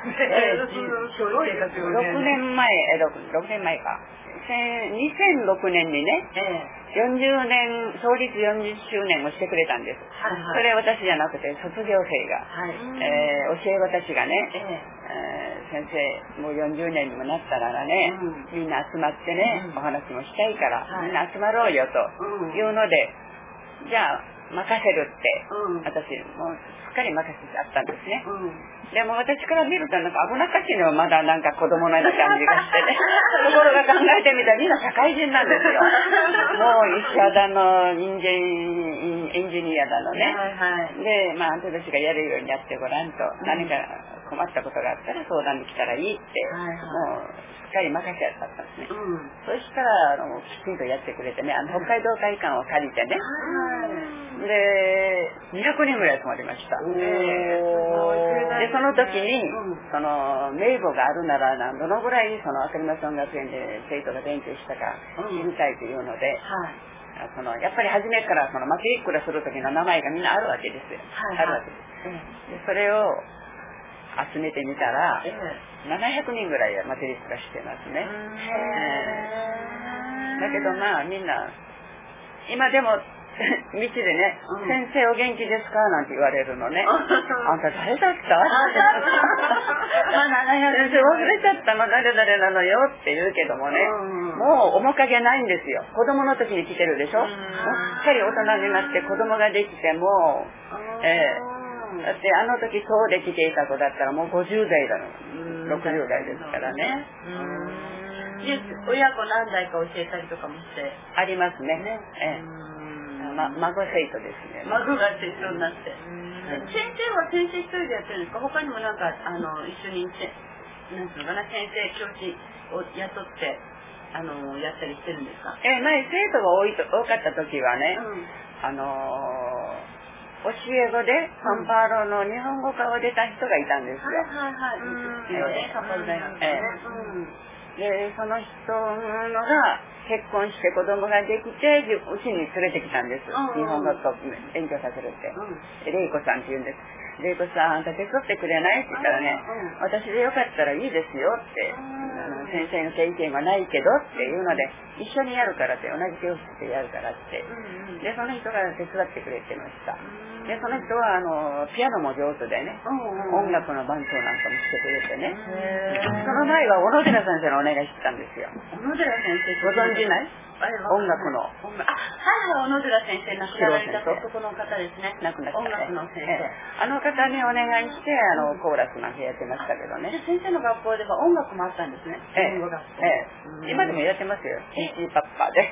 年前か。2006年にね、40年、創立40周年をしてくれたんです。それ私じゃなくて卒業生が、教え子たちがね、先生もう40年にもなったらね、みんな集まってね、お話もしたいから、みんな集まろうよというので、じゃあ任せるって、私もうすっかり任せちゃったんですね。でも私から見るとなんか危なっかしいのはまだなんか子供のような感じがしてね。ところが考えてみたらみんな社会人なんですよ。もう医者だの、エンジニアだのね。で、あんたたちがやるようにやってごらんと、何か困ったことがあったら相談に来たらいいって、もうすっかり任せちゃったんですね。そしたらきちんとやってくれてね、北海道会館を借りてね。で、200人ぐらい集まりました。で、その時に、名簿があるなら、どのぐらいアクリマソン学園で生徒が勉強したか知りたいというので、やっぱり初めからマトリックラする時の名前がみんなあるわけですよ。あるわけです。でそれを集めてみたら、700人ぐらいマトリックラしてますね。だけどみんな、今でも、道でね、先生お元気ですかなんて言われるのね。あんた誰だった先生忘れちゃったの、誰々なのよって言うけどもね、もう面影ないんですよ。子供の時に来てるでしょ。すっかり大人になって子供ができても、だってあの時そうで来ていた子だったらもう50代だの、60代ですからね。 親子何代か教えたりとかもしてありますね。孫生徒ですね。 孫が生徒になって。先生は先生一人でやってるんですか？他にもなんか一緒になんていうのかな、先生教師を雇ってやったりしてるんですか？ 前生徒が多かった時はね、教え子でサンパウロの日本語科を出た人がいたんですよ。 サンパウロ大学でその人のが結婚して子供ができてうちに連れてきたんです。日本学校勉強させるって。レイコさんって言うんです。レイコさん、あんた手伝ってくれないって言ったらね、私でよかったらいいですよって、先生の経験はないけどっていうので、一緒にやるからって、同じ教室でやるからって、でその人が手伝ってくれてました。でその人はピアノも上手でね、音楽の伴奏なんかもしてくれてね、その前は小野寺先生のお願いしてたんですよ。 小野寺先生ご存じない？音楽の。 小野寺先生、亡くなられた男の方ですね。 亡くなった。 音楽の先生。 あの方にお願いして、コーラスなんかやってましたけどね。 先生の学校では音楽もあったんですね。 今でもやってますよ。P.T. パッパーで。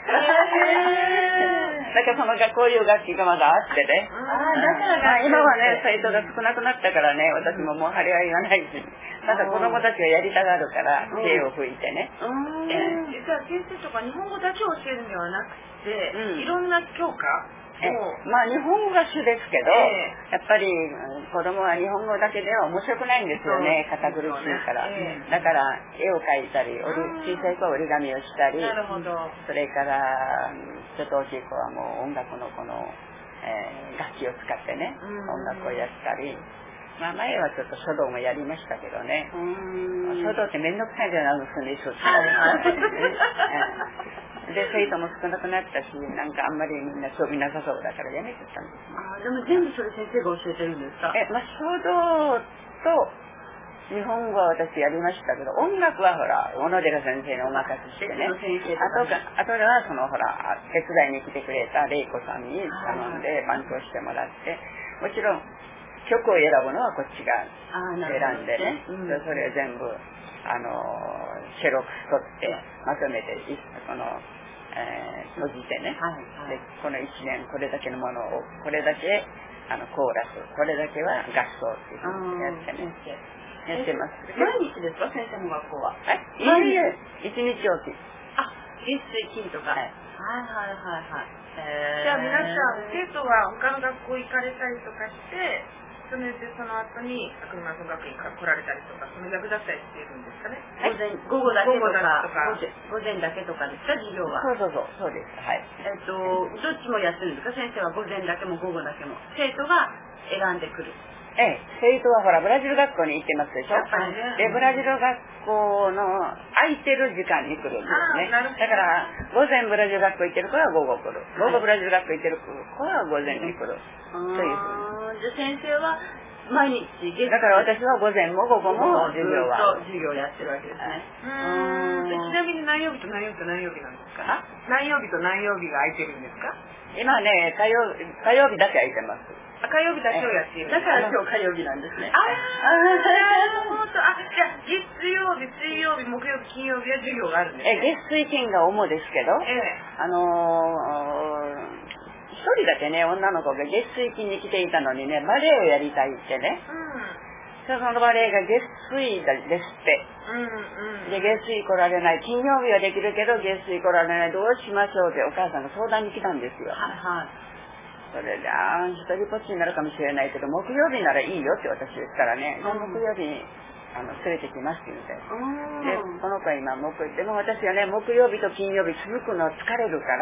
だからこういう楽器がまだあってね。今はね、生徒が少なくなったからね、私ももう張り合いがないし、ただ子供たちがやりたがるから、手を吹いてね。 実は先生とか日本語だけを教えるんではなくて、いろんな教科日本語が主ですけど、やっぱり子供は日本語だけでは面白くないんですよね、堅苦しいから。だから絵を描いたり、小さい子は折り紙をしたり、それからちょっと大きい子はもう音楽の楽器を使ってね、音楽をやったり。前はちょっと書道もやりましたけどね。書道って面倒くさいじゃないですかね、 で生徒も少なくなったし、なんかあんまりみんな興味なさそうだからやめちゃったんです。 でも全部それ先生が教えてるんですか？ 書道と日本語は私やりましたけど、音楽はほら小野寺先生にお任せしてね。あとではほら手伝いに来てくれた玲子さんに頼んで伴奏してもらって、もちろん曲を選ぶのはこっちが選んでね、それを全部シェロクス取ってまとめてこの閉じてね、でこの1年これだけのものをこれだけコーラス、これだけは合奏っていうふうにやってね。やってます。 毎日ですか、先生の学校は？ いやいや、1日おき。 月水金とか。はい。 じゃあ皆さん生徒は他の学校行かれたりとかして、それでその後に悪魔の学院から来られたりとか、その役立ったりしているんですかね？ 午後だけとか午前だけとかですか、授業は？ そうです。はい。 どっちもやってるんですか？先生は午前だけも午後だけも。生徒が選んでくる。 生徒はほらブラジル学校に行ってますでしょ。でブラジル学校の空いてる時間に来るんですね。だから午前ブラジル学校行ってる子は午後来る、午後ブラジル学校行ってる子は午前に来る、そういうふうに。 じゃあ先生は毎日だから私は午前も午後も授業やってるわけですね。 ちなみに何曜日と何曜日と何曜日なんですか？何曜日と何曜日が空いてるんですか？ 今ね、火曜日だけ空いてます。 火曜日だけをやっている。 だから今日火曜日なんですね。 なるほど。じゃあ月曜日、水曜日、木曜日、金曜日は授業があるんですね。 月水金が主ですけど、一人だけね、女の子が月水金に来ていたのにね、バレエをやりたいってね。そのバレエが月水ですって。で、月水来られない。金曜日はできるけど、月水来られない。どうしましょうってお母さんが相談に来たんですよ。それで、一人ぽっちになるかもしれないけど、木曜日ならいいよって私言ったらね、木曜日に連れてきますって言うんで。で、この子は今でも私はね、木曜日と金曜日続くの疲れるから、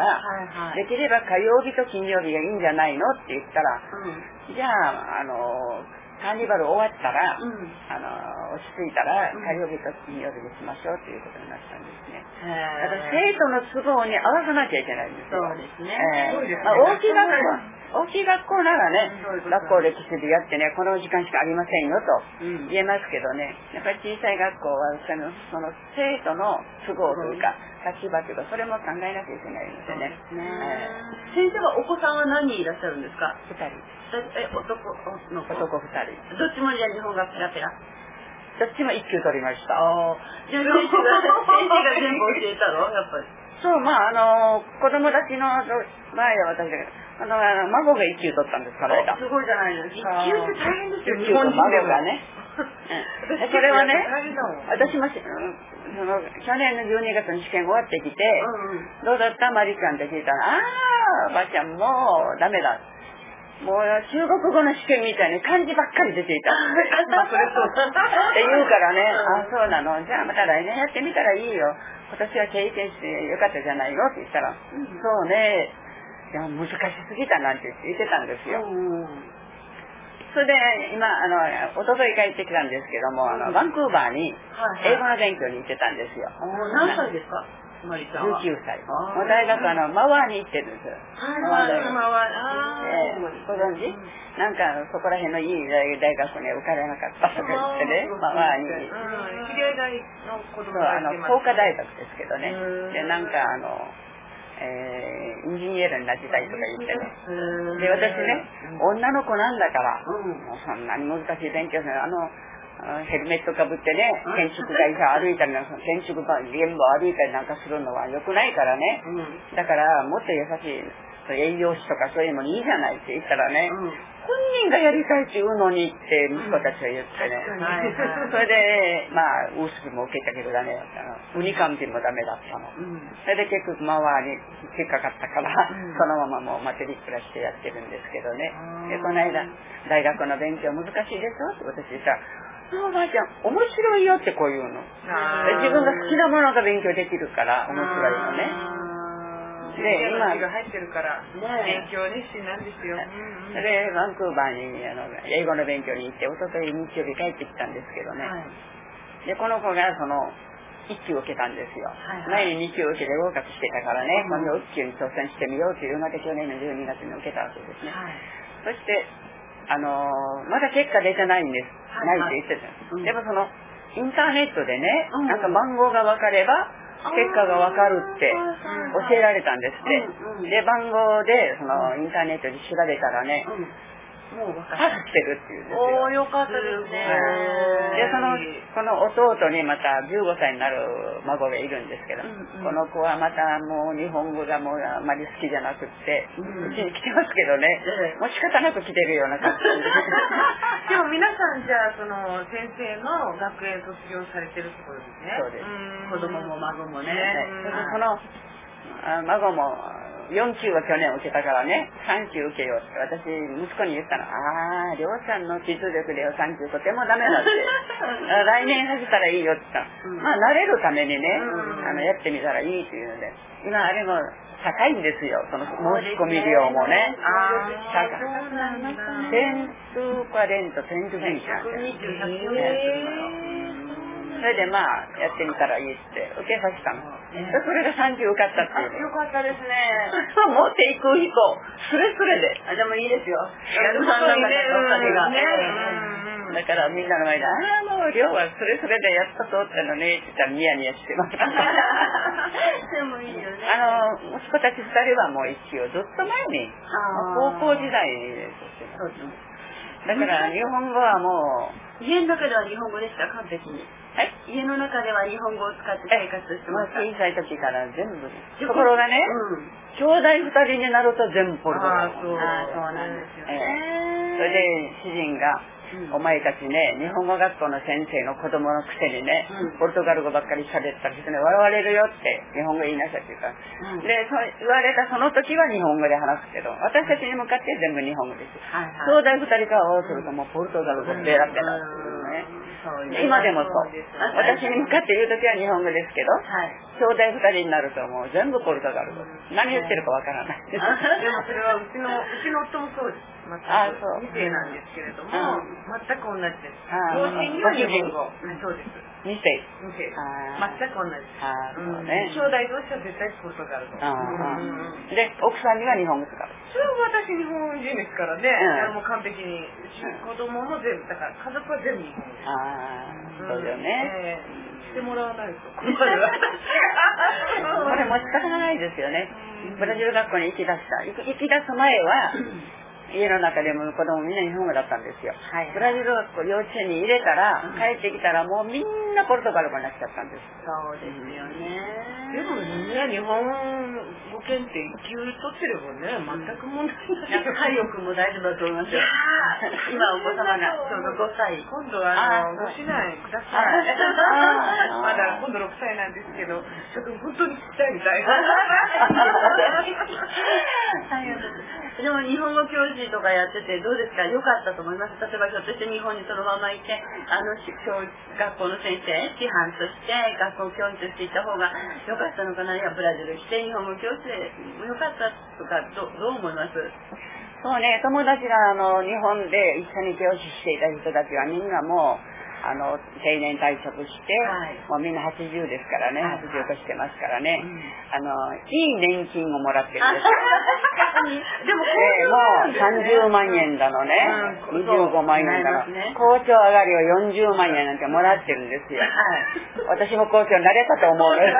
できれば火曜日と金曜日がいいんじゃないのって言ったら、じゃあ、カーニバル終わったら、落ち着いたら火曜日と金曜日にしましょうということになったんですね。だから生徒の都合に合わさなきゃいけないんですよ。 そうですね。 大きい学校ならね、学校歴史でやってね、この時間しかありませんよと言えますけどね、やっぱり小さい学校はその生徒の都合というか、立場というか、それも考えなきゃいけないのでね。 先生はお子さんは何人いらっしゃるんですか？2 人。 男2人。どっちもじゃあ日本語ペラペラ？ どっちも1級取りました。 じゃあ先生が全部教えたの？やっぱり。 そう、子供たちの前は私が、孫が1級取ったんですから。 すごいじゃないですか。1級って大変ですよ、 日本人ではね。それはね、私も去年の12月に試験終わってきて、どうだったマリちゃんって聞いたら、おばあちゃんもうダメだ。もう中国語の試験みたいに漢字ばっかり出ていた。って言うからね、そうなの。じゃあまた来年やってみたらいいよ。今年は経験してよかったじゃないのって言ったら、そうね、いや難しすぎたなんて言ってたんですよ。それで今一昨日帰ってきたんですけども、バンクーバーに英語の勉強に行ってたんですよ。 何歳ですか？19 歳。大学マワーに行ってるんですよ。 マワー。 ご存知？なんかそこら辺のいい大学に受からなかったとか言ってね、マワーに。 知り合い大の子供がいてます。 工科大学ですけどね。でなんかエンジニアになりたいとか言ってね。で私ね、女の子なんだから、もうそんなに難しい勉強するヘルメットかぶってね、建築会社歩いたりなんか、建築現場歩いたりなんかするのは良くないからね。だからもっと優しい栄養士とかそういうのにいいじゃないって言ったらね、本人がやりたいって言うのにって息子たちは言ってね。それでウースピも受けたけどダメだったの。ウニカンピもダメだったの。それで結局周りに引っかかったから、そのままもうマテリックラしてやってるんですけどね。でこの間大学の勉強難しいですよって私言ったら、おばあちゃん面白いよってこう言うの。自分が好きなものが勉強できるから面白いのね。 で今が入ってるから勉強熱心なんですよ。 それでバンクーバーに英語の勉強に行って、一昨日日曜日帰ってきたんですけどね。でこの子が 1級受けたんですよ。前に2級受けて合格してたからね、今度1級に挑戦してみようというので去年の12月に受けたわけですね。そしてまだ結果出てないんです。ないって言ってた。でもそのインターネットでね、なんか番号が分かれば結果が分かるって教えられたんですって。で番号でそのインターネットで調べたらね、もう分かってるっていうんですよ。 よかったですね。 でこの弟にまた15歳になる孫がいるんですけど、この子はまたもう日本語がもうあまり好きじゃなくってうちに来てますけどね、もう仕方なく来てるような感じででも皆さんじゃあその先生の学園卒業されてるところですね。 そうです。 子供も孫もね。 その孫も4級は去年受けたからね、3級受けようって私息子に言ったの。りょうちゃんの実力では3級とてもダメだって来年させたらいいよって言ったら、慣れるためにね、やってみたらいいっていうので、今あれも高いんですよ、その申し込み料もね。点数かレント点数券それでやってみたらいいって受けさせたの。それが3級受かったっていう。 よかったですね。 持っていく人スレスレで。 でもいいですよ。 やるさんの中でが。だからみんなの前でもう寮はスレスレでやったとってのねって言ったらニヤニヤしてます。 でもいいよね。 息子たち2人はもう一級ずっと前に高校時代にそうです。だから日本語はもう家の中では日本語でした完璧に。はい。家の中では日本語を使って生活してました。 小さい時から全部です。ところがね、兄弟2人になると全部ポルトガル語。 そうなんですよね。 それで主人がお前たちね、日本語学校の先生の子供のくせにね、ポルトガル語ばっかり喋ったら人に笑われるよって日本語言いなさいって言うから、で言われたその時は日本語で話すけど、私たちに向かって全部日本語です。兄弟2人からをするともうポルトガル語ペラペラっていうね。今でもそう。私に向かって言う時は日本語ですけど、兄弟2人になるともう全部ポルトガル語。何言ってるかわからないです。 でもそれはうちの夫もそうです。2世なんですけれども、全く同じです。両親には日本語。そうです。 2世。 全く同じです。兄弟同士は絶対ポルトガル語。 で、奥さんには日本語使う。 それは私日本人ですからね。もう完璧に。子供も全部、だから家族は全部日本語です。 そうだよね。 してもらわないと。これも仕方がないですよね。ブラジル学校に行き出す前は、家の中でも子供みんな日本語だったんですよ。ブラジル学校幼稚園に入れたら、帰ってきたらもうみんなポルトガル語になっちゃったんです。 そうですよね。 でもみんな日本語圏って1級取ってればね、全く問題ない。 体力も大丈夫だと思いますよ。今お子様がちょうど5歳。 今度はご指南ください。まだ今度6歳なんですけど、ちょっと本当に聞きたいみたいな。 でも日本語教師とかやっててどうですか？良かったと思います。例えばひょっとして日本にそのままいて学校の先生師範として学校教員としていった方が良かったのかな。いやブラジル来て日本語教師で良かったとかどう思います？ そうね、友達が日本で一緒に教師していた人たちはみんなもう定年退職して、もうみんな80ですからね、80としてますからね、いい年金をもらってるんですよ。でも30万円だのね、25万円だの、校長上がりを40万円なんてもらってるんですよ。私も校長になれたと思う。それ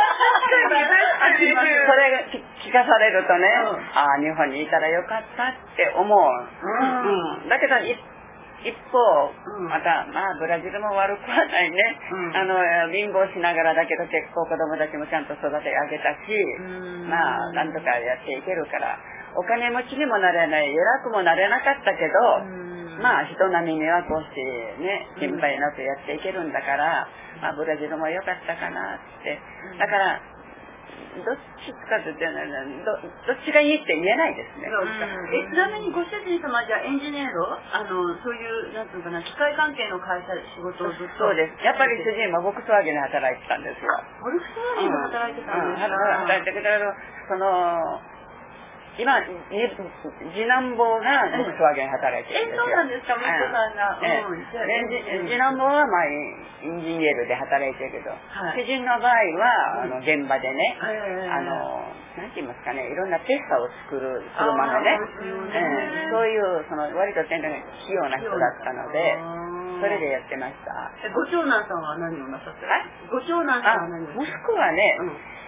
が聞かされるとね、日本にいたらよかったって思う。だけど一方、また、ブラジルも悪くはないね。貧乏しながらだけど結構子供たちもちゃんと育て上げたし、なんとかやっていけるから、お金持ちにもなれない、偉くもなれなかったけど、人並みにはこうしてね、心配なくやっていけるんだから、ブラジルも良かったかなって。だから、どっちかというとどっちがいいって言えないですね。 ちなみにご主人様じゃエンジニアそういうなんていうかな機械関係の会社仕事をずっと。 そうです。やっぱり主人もボルクスワーゲンで働いてたんですよ。 ボルクスワーゲンで働いてたんですか。 働いてたけど今、次男坊がボクスワーゲン働いてるんですよ。 そうなんですか、息子さんが。 次男坊はインジニエルで働いてるけど、主人の場合は現場でね、なんて言いますかね、いろんなテスターを作る車のね、そういう割と器用な人だったので、それでやってました。 ご長男さんは何をなさってる？ご長男さんは何を？ 息子はね、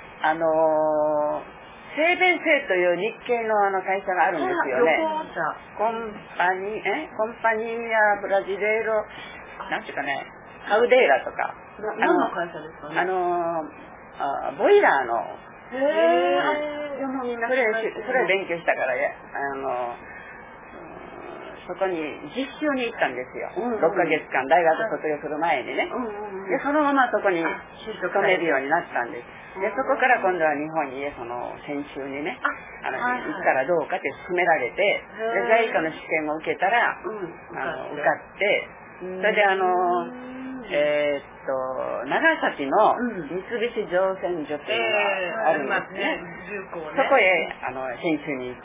西米製という日系の会社があるんですよね。コンパニアブラジレーロ、なんていうかね、カウデーラとか。 何の会社ですかね？ ボイラーの。 でもみんなそれ勉強したからそこに実習に行ったんですよ。6ヶ月間大学卒業する前にね。でそのままそこに勤めるようになったんです。でそこから今度は日本に研修にね行ったらどうかって勧められて、で在科の試験を受けたら受かって、それで長崎の三菱造船所っていうのがあるんですね。そこへ研修に行って、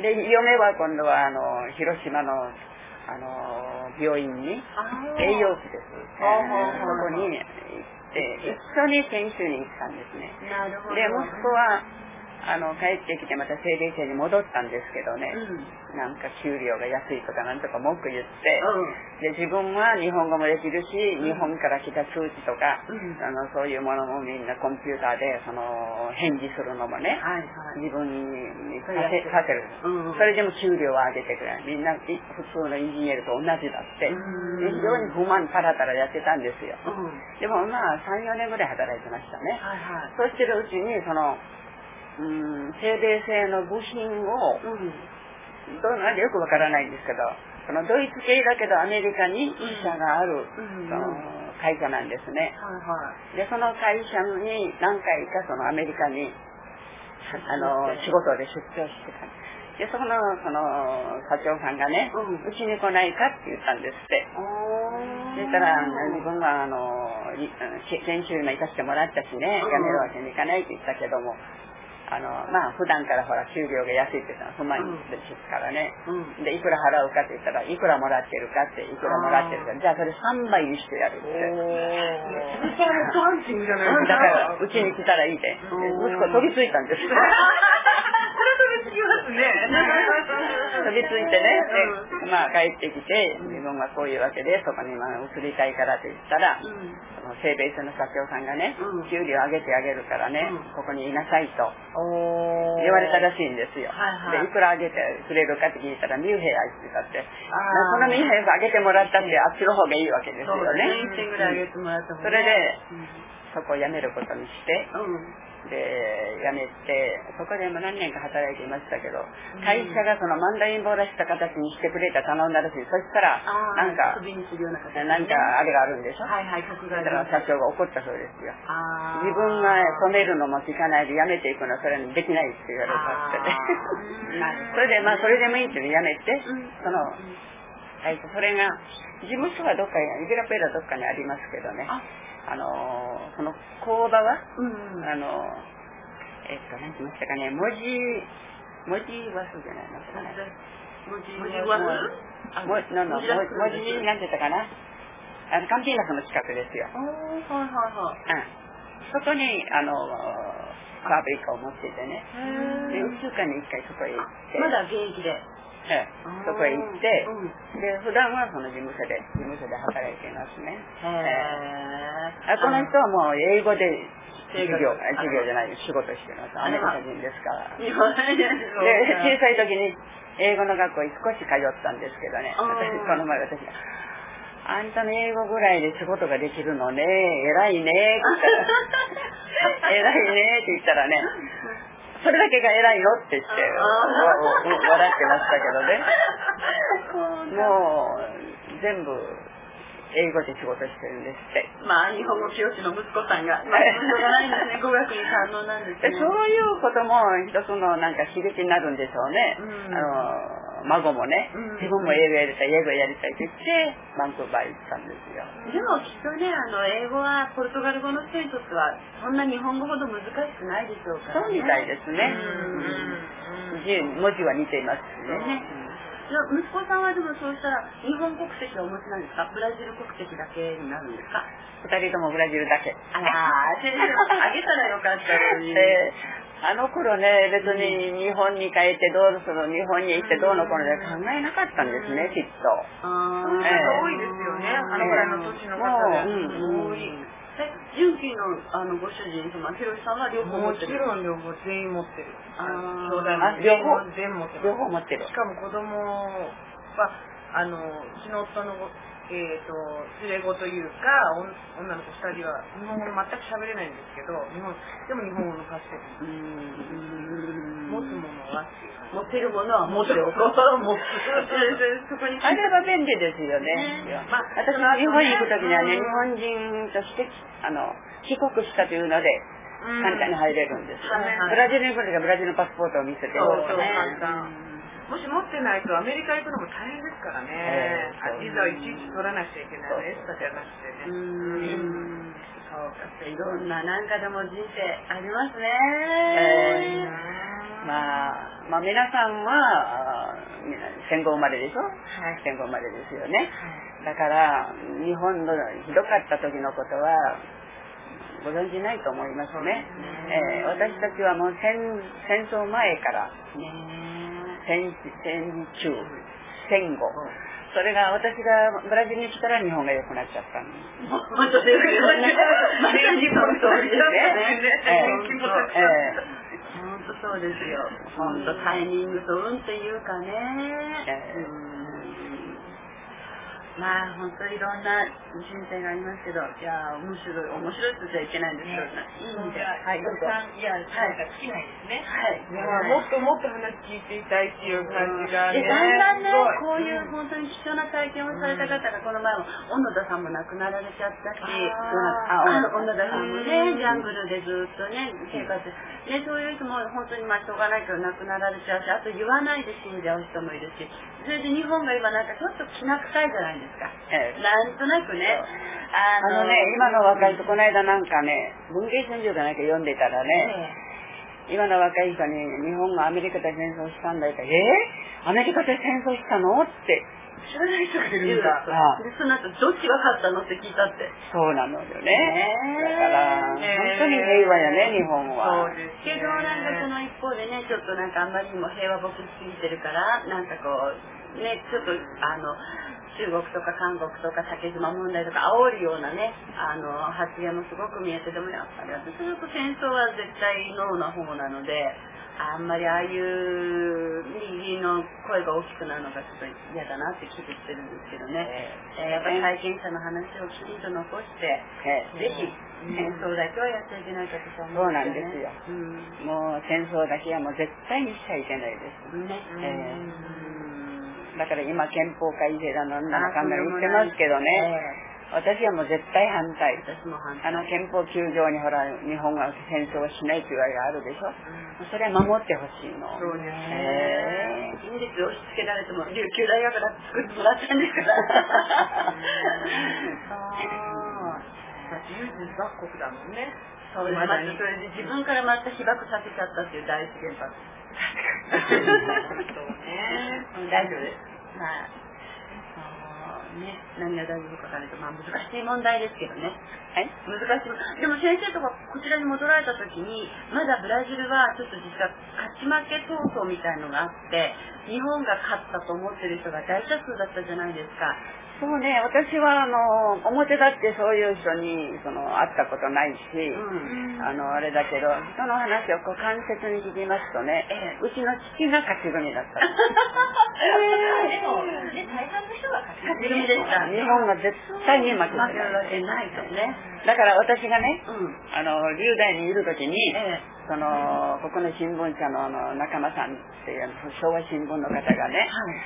で嫁は今度は広島の病院に栄養士です。そこに行って一緒に研修に行ったんですね。で息子は帰ってきてまた西米製に戻ったんですけどね、なんか給料が安いとかなんとか文句言って、で自分は日本語もできるし、日本から来た数値とか、そういうものもみんなコンピューターで返事するのもね、自分にさせる、それでも給料を上げてくれ、みんな普通のインジニアと同じだって、非常に不満パラパラやってたんですよ。でもまあ 3,4 年ぐらい働いてましたね。そうしてるうちに西米製の部品を、どうなんでよくわからないんですけど、ドイツ系だけどアメリカに支社がある、会社なんですね。でその会社に何回かアメリカに仕事で出張してた。でその社長さんがね、うちに来ないかって言ったんですって。そしたら自分は研修今行かせてもらったしね、辞めるわけにいかないって言ったけども、まあ普段からほら給料が安いっていうのは不満ですからね、でいくら払うかって言ったらいくらもらってるかって、いくらもらってるか、じゃあそれ3倍にしてやるって。 だからうちに来たらいいで、息子飛びついたんです。 飛びつきますね。 飛びついてね、でまあ帰ってきて、自分はこういうわけでそこに移りたいからって言ったら、西米製の社長さんがね、給料上げてあげるからね、ここにいなさいと言われたらしいんですよ。でいくら上げてくれるかって聞いたらミューヘイあいって言ったって、このミューヘイ上げてもらったってあっちの方がいいわけですよね。それでそこを辞めることにして、で辞めてそこでも何年か働いていましたけど、会社がマンダリン棒らした形にしてくれた頼んだらしい。そしたらなんかあれがあるんでしょ。だから社長が怒ったそうですよ。自分が止めるのも聞かないで辞めていくのはそれにできないって言われたってね。それでそれでもいいって辞めて、それが事務所はどっかイベラペラどっかにありますけどね、その工場は何て言いましたかね、文字ワスじゃないのかな、文字なんて言ったかな、カンピーナスの近くですよ。そこにファブリカを持っていてね、で1週間に1回そこへ行って、 まだ現役でそこへ行って、で普段はその事務所で働いていますね。この人はもう英語で授業じゃない仕事してます。アメリカ人ですから。で小さい時に英語の学校に少し通ったんですけどね、この前私があんたの英語ぐらいで仕事ができるのね、偉いねって偉いねって言ったらね、それだけが偉いのって言って笑ってましたけどね。もう全部英語で仕事してるんですって。 日本語教師の息子さんがしょうがないんですね。語学に堪能なんですね。 そういうことも一つのなんか刺激になるんでしょうね。 孫もね、自分も英語やりたいって言ってバンクーバー行ったんですよ。 でもきっとね、英語はポルトガル語の人にとってはそんな日本語ほど難しくないでしょうからね。 そうみたいですね。文字は似ていますしね。 息子さんはでもそうしたら日本国籍をお持ちなんですか？ブラジル国籍だけになるんですか？2 人ともブラジルだけ。 あら先生あげたらよかったのに。 あの頃ね、別に日本に帰ってどうする、日本に行ってどうのこうので考えなかったんですね、きっと。 そういう方多いですよね、あのぐらいの年の方で。 多い。純喜のご主人様、ひろしさんは両方持ってる？ もちろん両方全員持ってる。兄弟も全員持ってる。 両方持ってる。 しかも子供はうちの夫の連れ子というか女の子2人は日本語全く喋れないんですけど、でも日本語の発声持つものは持ってるものは持っておこう。そこにあれは便利ですよね。私も日本に行くときにはね、日本人として帰国したというので簡単に入れるんです。ブラジルに行くときはブラジルのパスポートを見せてもし持ってないとアメリカ行くのも大変ですからね。ビザをいちいち取らなくちゃいけないの、エスタじゃなくてね。 そうか、いろんななんかでも人生ありますね。 まあ皆さんは戦後生まれでしょ。戦後生まれですよね。だから日本のひどかった時のことはご存じないと思いますね。私たちはもう戦争前から戦中戦後、それが私がブラジルに来たら日本が良くなっちゃったんです。 本当ですよね。まさにその通りですね。本当そうですよ。本当タイミングと運というかね。まあ本当いろんな人生がありますけど、いや面白いって言っちゃいけないんですけど、いい意味で。はい、どうぞ。 いや、なんか尽きないですね。 はい。 もっともっと話聞いていたいっていう感じがね。 だんだんね、こういう本当に貴重な体験をされた方がこの前も小野田さんも亡くなられちゃったし、小野田さんもね、ジャングルでずっとね生活ね、そういう人も本当にしょうがないけど亡くなられちゃうし、あと言わないで死んじゃう人もいるし、それで日本が今なんかちょっときな臭いじゃないですか。なんとなくね、 今の若い人、この間なんかね、文藝春秋かなんか読んでたらね、今の若い人に日本がアメリカと戦争したんだって、アメリカと戦争したのって知らない人がいるんだ。で、その後どっちが勝ったのって聞いたって。 そうなのよね。だから本当に平和やね、日本は。 そうですけどなんかその一方でね、ちょっとなんかあんまりにも平和ボケしすぎてるから、なんかこうね、ちょっと中国とか韓国とか竹島問題とか煽るようなね発言もすごく見えて、でもやっぱり私は戦争は絶対ノーな方なので、あんまりああいう右の声が大きくなるのがちょっと嫌だなって危惧してるんですけどね、やっぱり体験者の話をきちんと残して、ぜひ戦争だけはやっちゃいけないかと思うんですよね。そうなんですよ。もう戦争だけはもう絶対にしちゃいけないですね。だから今憲法改正だなんだかんだ言ってますけどね、私はもう絶対反対。 私も反対。 憲法9条にほら日本が戦争をしないというあれがあるでしょ。それは守ってほしいの。 そうですね。真実を押し付けられても琉球大学だって作ってもらったんですから。 唯一被爆国だもんね。 そうです。まずそれで自分からまた被爆させちゃったっていう第一原発。 そうね。 大丈夫です。まあ。ね、何が大丈夫かからと、難しい問題ですけどね。難しい。でも先生とかこちらに戻られた時に、まだブラジルはちょっと実は勝ち負け闘争みたいのがあって、日本が勝ったと思ってる人が大多数だったじゃないですか。 そうね、私は表立ってそういう人に会ったことないし、あれだけど人の話を間接に聞きますとね、うちの父が勝ち組だった。 でも大半の人が勝ち組でした。 日本が絶対に負けるわけないとね。 だから私がね、留大にいる時に、ここの新聞社の仲間さんっていう昭和新聞の方がね、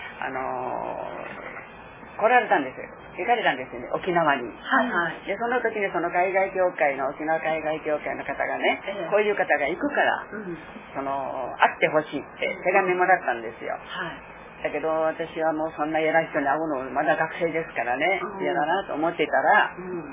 来られたんですよ。行かれたんですよね、沖縄に。で、その時にその海外協会の、沖縄海外協会の方がね、こういう方が行くから、会ってほしいって手紙もらったんですよ。 だけど私はもうそんな偉い人に会うのまだ学生ですからね、嫌だなと思ってたら、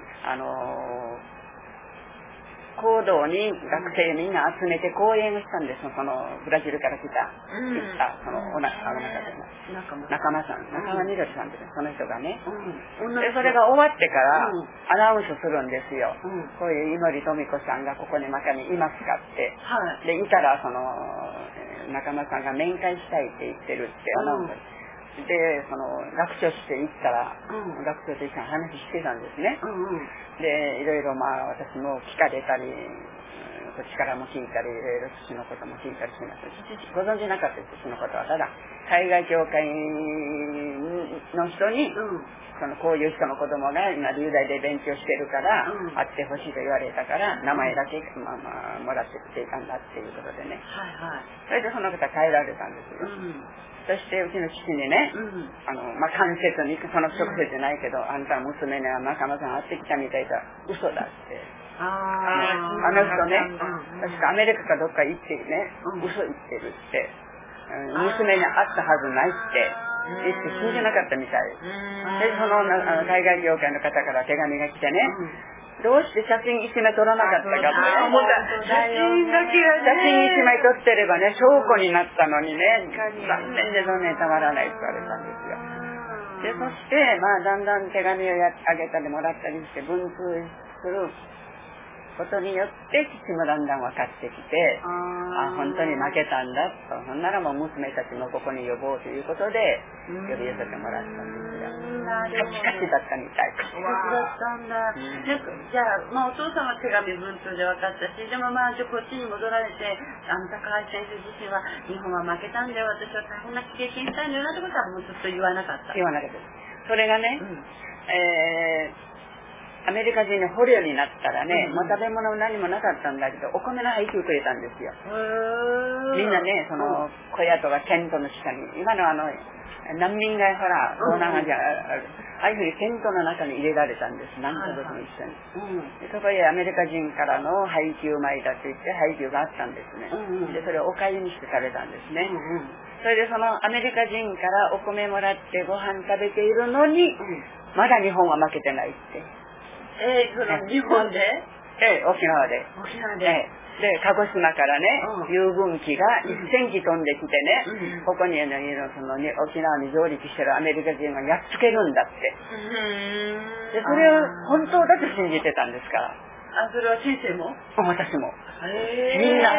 講堂に学生みんな集めて講演をしたんです。そのブラジルから来た、その仲間さん、仲間みどりさんってその人がね、でそれが終わってからアナウンスするんですよ。こういう井森富子さんがここに中にいますかって、でいたらその仲間さんが面会したいって言ってるってアナウンスで、その学長室行ったら、学長と一緒に話してたんですね。でいろいろ私も聞かれたり、こっちからも聞いたり、いろいろ父のことも聞いたりしました。父ご存じなかったです、父のことは。ただ海外教会の人に、こういう人の子供が今留大で勉強してるから、会ってほしいと言われたから名前だけ、もらってきていたんだっていうことでね、それでその方帰られたんですよ。そしてうちの父にね、間接にその直接じゃないけど、あんたの娘には仲間さん会ってきたみたいだ、嘘だって。あの人ね、確かアメリカかどっか行ってね、嘘言ってるって、娘に会ったはずないって言って信じなかったみたいで、その海外業界の方から手紙が来てね、どうして写真一枚撮らなかったかって、写真一枚撮ってればね、証拠になったのにね、残念でたまらないって言われたんですよ。でそしてだんだん手紙をあげたりもらったりして文通することによって父もだんだん分かってきて、本当に負けたんだと、そんならもう娘たちもここに呼ぼうということで呼び寄せてもらったんですよ。カチカチだったみたい。 カチカチだったんだ。じゃあ、お父さんは手紙文通で分かったし、でもこっちに戻られて、高橋先生自身は日本は負けたんだよ、私は大変な経験したんだよなってことはもうずっと言わなかった。 言わなかったです。それがね、アメリカ人の捕虜になったらね、もう食べ物何もなかったんだけど、お米の配給くれたんですよ。みんなね、その小屋とかテントの下に、今の難民がほら、東南アジア、ああいうふうにテントの中に入れられたんです。何家族も一緒に。そこへアメリカ人からの配給米だと言って配給があったんですね。で、それをお粥にして食べたんですね。それでそのアメリカ人からお米もらってご飯食べているのに、まだ日本は負けてないって。 その日本で？ 沖縄で。で、鹿児島からね、遊軍機が1000機飛んできてね、ここに沖縄に上陸してるアメリカ人がやっつけるんだって。で、それを本当だと信じてたんですから。 それは先生も？ 私も。みんな。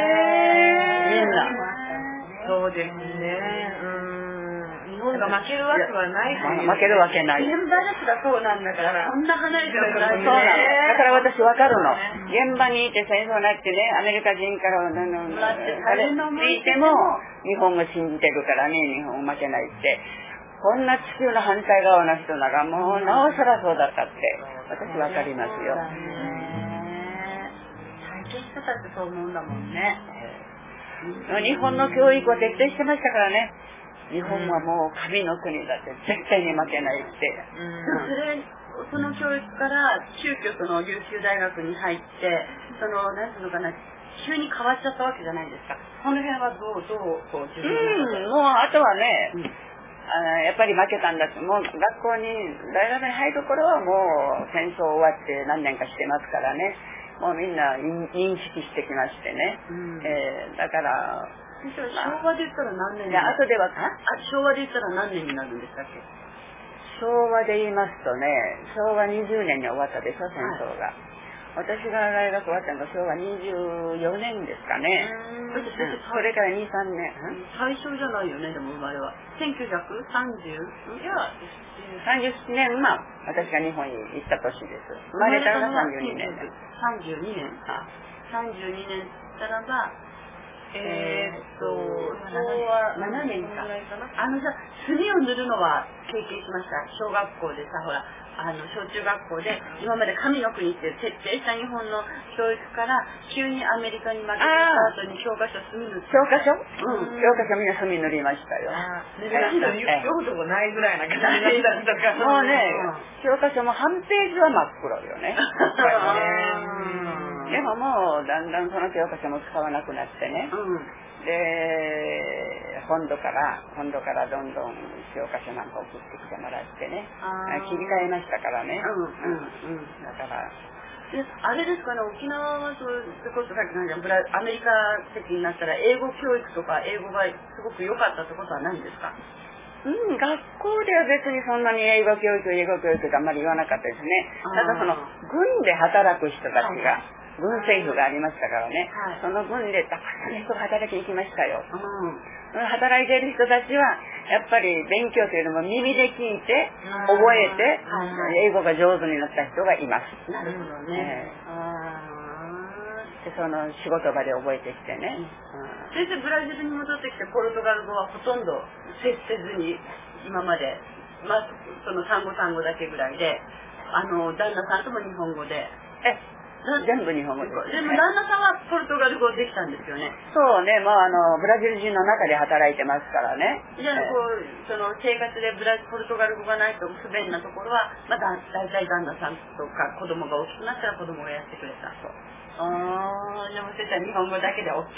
そうですね。負けるわけはない。 負けるわけない。 現場ですらそうなんだから、こんな離れてるから。 そうなの。だから私わかるの。現場にいて戦争になってね、アメリカ人から聞いても日本を信じてるからね、日本負けないって。こんな地球の反対側の人ならもうなおさらそうだったって私わかりますよ。 体験してたってそう思うんだもんね。 日本の教育を徹底してましたからね。日本はもう神の国だって絶対に負けないって。 その教育から急遽その琉球大学に入ってなんていうのかな、急に変わっちゃったわけじゃないですか。その辺はどう自分のもうあとはね、やっぱり負けたんだって、もう学校に大学に入る頃はもう戦争終わって何年かしてますからね、もうみんな認識してきましてね、だから昭和で言ったら何年に後では昭和で言ったら何年になるんでしたっけ？ 昭和で言いますとね、昭和20年に終わったでしょ、戦争が。私が大学終わったのが昭和24年ですかね。それから2、3年。 最初じゃないよね、でも生まれは。1930？ いや、 37年、私が日本に行った年です。生まれたのが32年です。 32年たらば、昭和7年か。炭を塗るのは経験しました。小学校でさ、ほら、小中学校で今まで神の国っていう徹底した日本の教育から急にアメリカに負けた後に教科書炭塗って。 教科書みんな炭塗りましたよ。 塗りました。読むとこないぐらいな感じだったか。 もうね、教科書も半ページは真っ黒よね。でももうだんだんその教科書も使わなくなってね、で本土からどんどん教科書なんか送ってきてもらってね、切り替えましたからね。だからあれですかね、沖縄はそれこそさっきのアメリカ籍になったら英語教育とか英語がすごく良かったってことはないんですか？ 学校では別にそんなに英語教育があんまり言わなかったですね。ただその軍で働く人たちが、軍政府がありましたからね、その軍でたくさんの人が働きに来ましたよ。働いている人たちはやっぱり勉強というのも耳で聞いて覚えて英語が上手になった人がいます。 なるほどね。 でその仕事場で覚えてきてね。 先生ブラジルに戻ってきてポルトガル語はほとんど接せずに今まで、その単語だけぐらいで旦那さんとも日本語で。 全部日本語です。 でも旦那さんはポルトガル語できたんですよね。 そうね、ブラジル人の中で働いてますからね。 じゃあその生活でポルトガル語がないと不便なところは、大体旦那さんとか子供が大きくなったら子供がやってくれた。でも先生は日本語だけで OK。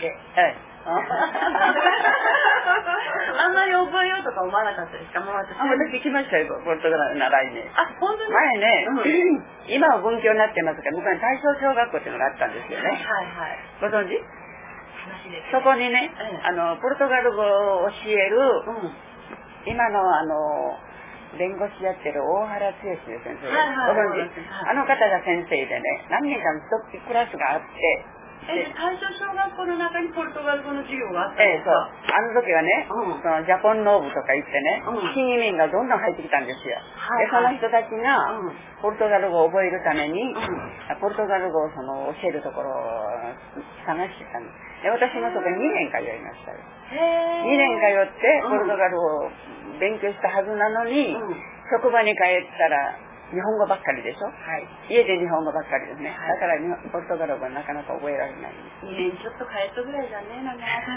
あんまり覚えようとか思わなかったですか？ 私行きましたよ、ポルトガル習いに。 本当に？ 前ね、今は文教になってますけど、昔大正小学校っていうのがあったんですよね。ご存知？そこにね、ポルトガル語を教える、今の弁護士やってる大原剛先生、ご存知？あの方が先生でね、何年かの一クラスがあって、 大正小学校の中にポルトガル語の授業があったんですか？ あの時はね、そのジャポンノーブとか言ってね、新移民がどんどん入ってきたんですよ。でその人たちがポルトガル語を覚えるために、ポルトガル語を教えるところを探してたんです。で私もそこに2年通いましたよ。2年通ってポルトガル語を勉強したはずなのに、職場に帰ったら日本語ばっかりでしょ、家で日本語ばっかりですね、だからポルトガル語なかなか覚えられない。 2年ちょっと帰ったぐらいだね、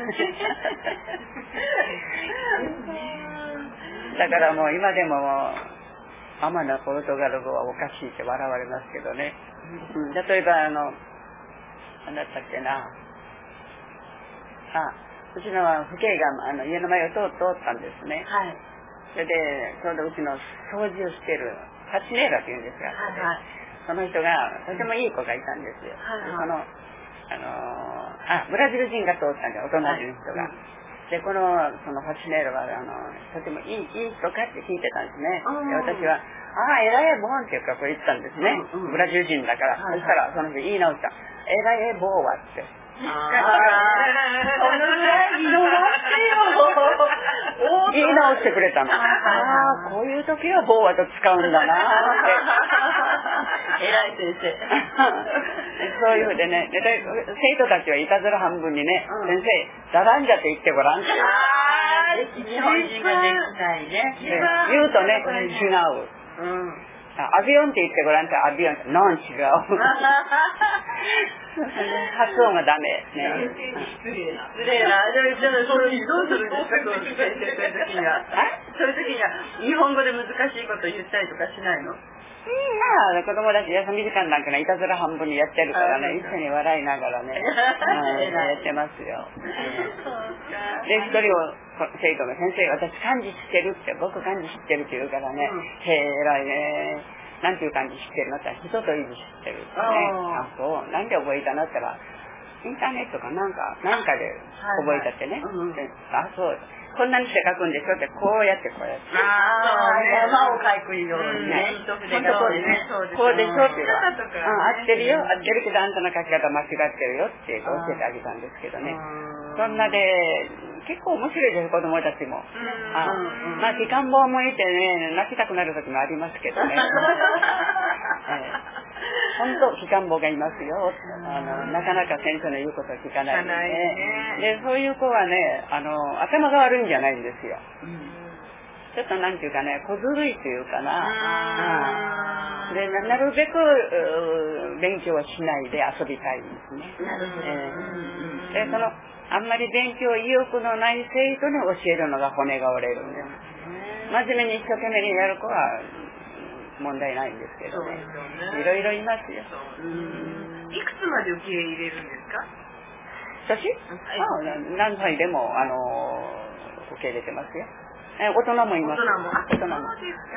だからもう今でもアマのポルトガル語はおかしいって笑われますけどね、例えば何だったっけな、うちの父兄が家の前を通ったんですね、それでちょうどうちの掃除をしてるハチネーラっていうんですが、その人がとてもいい子がいたんですよ。ブラジル人が通ったんで、お隣の人が。でそのハチネーラはとてもいい人かって聞いてたんですね。で私はエラエボーンっていうかこう言ったんですね。ブラジル人だから。そしたらその人言い直した。エラエボーはって。そのぐらい言い直してくれたの。こういう時はボーはと使うんだなって。 偉い先生。 そういうふうでね、生徒たちはいたずら半分にね、先生、ダランジャって言ってごらんって。 日本人ができないね。 言うとね、違う。アビオンって言ってごらんって、アビオンって、ノン違う。発音がダメ。 失礼な。じゃあ、それどうするんですか、そういう時には。そういう時には、日本語で難しいこと言ったりとかしないの？ 子供たち休み時間なんかいたずら半分にやってるからね、一緒に笑いながらね、やってますよ。で、一人を生徒が先生、私漢字知ってるって、僕漢字知ってるって言うからね、へえ、偉いね。なんていう漢字知ってるのって人といず知ってるってね。そう、なんで覚えたのって言ったら、インターネットかなんかで覚えたってね。そう。こんなにして書くんでしょって、こうやってこうやって。 山を書くようにね。 本当こうでね。こうでしょって言うから。合ってるよ。合ってるけど、あんたの書き方間違ってるよって教えてあげたんですけどね。そんなで、結構面白いです、子供たちも。期間棒向いてね、泣きたくなる時もありますけどね。本当、期間棒がいますよ。なかなか先生の言うことを聞かないでね。で、そういう子はね、頭が悪いんじゃないんですよ。ちょっとなんていうかね、小ずるいというかな。で、なるべく勉強はしないで遊びたいんですね。で、あんまり勉強意欲のない生徒に教えるのが骨が折れるんです。真面目に一生懸命にやる子は問題ないんですけどね。いろいろいますよ。 いくつまで受け入れるんですか？ 私？何歳でも受け入れてますよ。大人もいます。大人は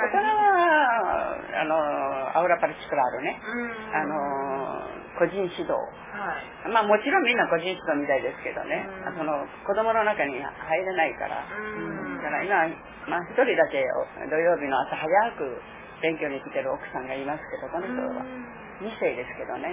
アウラパルチクラールね、個人指導、まあもちろんみんな個人指導みたいですけどね、その子供の中に入れないから、だから今、まあ一人だけ土曜日の朝早く勉強に来てる奥さんがいますけど、この人は2世ですけどね、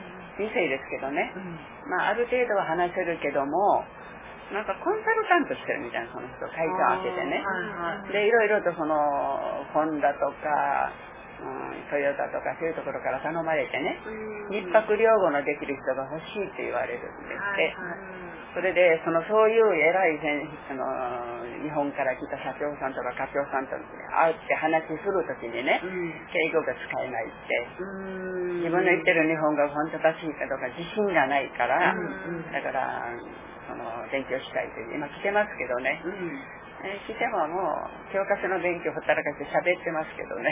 まあある程度は話せるけども、なんかコンサルタントしてるみたいな、その人会社を開けてね、でいろいろとそのホンダとか、トヨタとかそういうところから頼まれてね、日泊両語のできる人が欲しいって言われるんですって。それでそういう偉い日本から来た社長さんとか課長さんと会って話するときにね、敬語が使えないって、自分の言ってる日本語が本当正しいかどうか自信がないから、だから勉強したいという今来てますけどね、来てももう教科書の勉強ほったらかして喋ってますけどね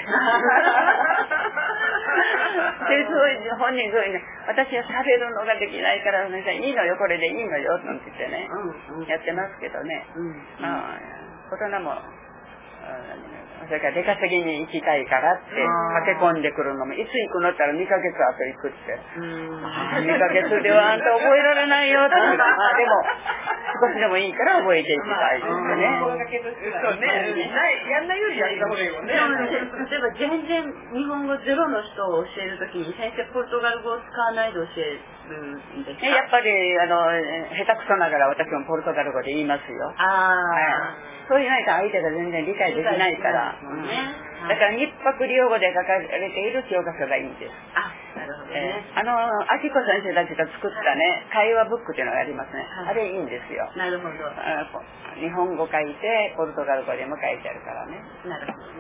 で本人そういうね、私は喋るのができないからいいのよ、これでいいのよなんて言ってね、やってますけどね、まあ大人もそれから出稼ぎに行きたいからって駆け込んでくるのも、いつ行くのって言ったら2ヶ月後行くって、2ヶ月ではあんた覚えられないよって、まあでも少しでもいいから覚えていきたいですよね。 そうね、やんないよりやった方がいいもんね。 例えば全然日本語ゼロの人を教えるときに先生ポルトガル語を使わないで教えるんですか？ やっぱり下手くそながら私もポルトガル語で言いますよ。そういうないと相手が全然理解できないから、だから日泊両語で書かれている教科書がいいんです。 なるほどね。 アキコ先生たちが作ったね、会話ブックっていうのがありますね。あれいいんですよ。 なるほど。 日本語書いてポルトガル語でも書いてあるからね。 なるほど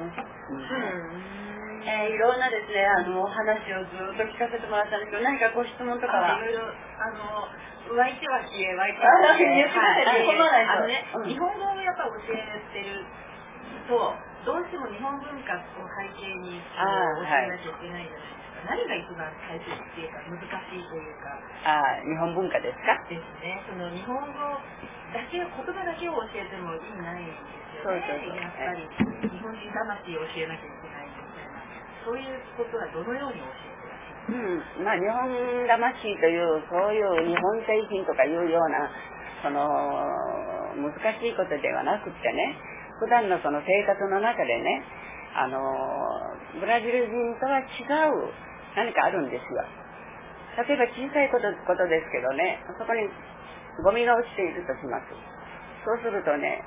ね。いろんなですね、お話をずっと聞かせてもらったんですけど、何かご質問とかは？ いろいろ湧いては消え、湧いては消え。日本語をやっぱ教えてると、どうしても日本文化を背景に教えなきゃいけないじゃないですか。何が一番大切っていうか難しいというか。 日本文化ですか？ ですね。その日本語だけ、言葉だけを教えても意味ないんですよね。やっぱり日本人魂を教えなきゃいけないみたいな、そういうことはどのように教えてらっしゃる？ まあ日本魂というそういう日本製品とかいうような難しいことではなくってね、普段のその生活の中でね、ブラジル人とは違う何かあるんですよ。例えば小さいことですけどね、そこにゴミが落ちているとします。そうするとね、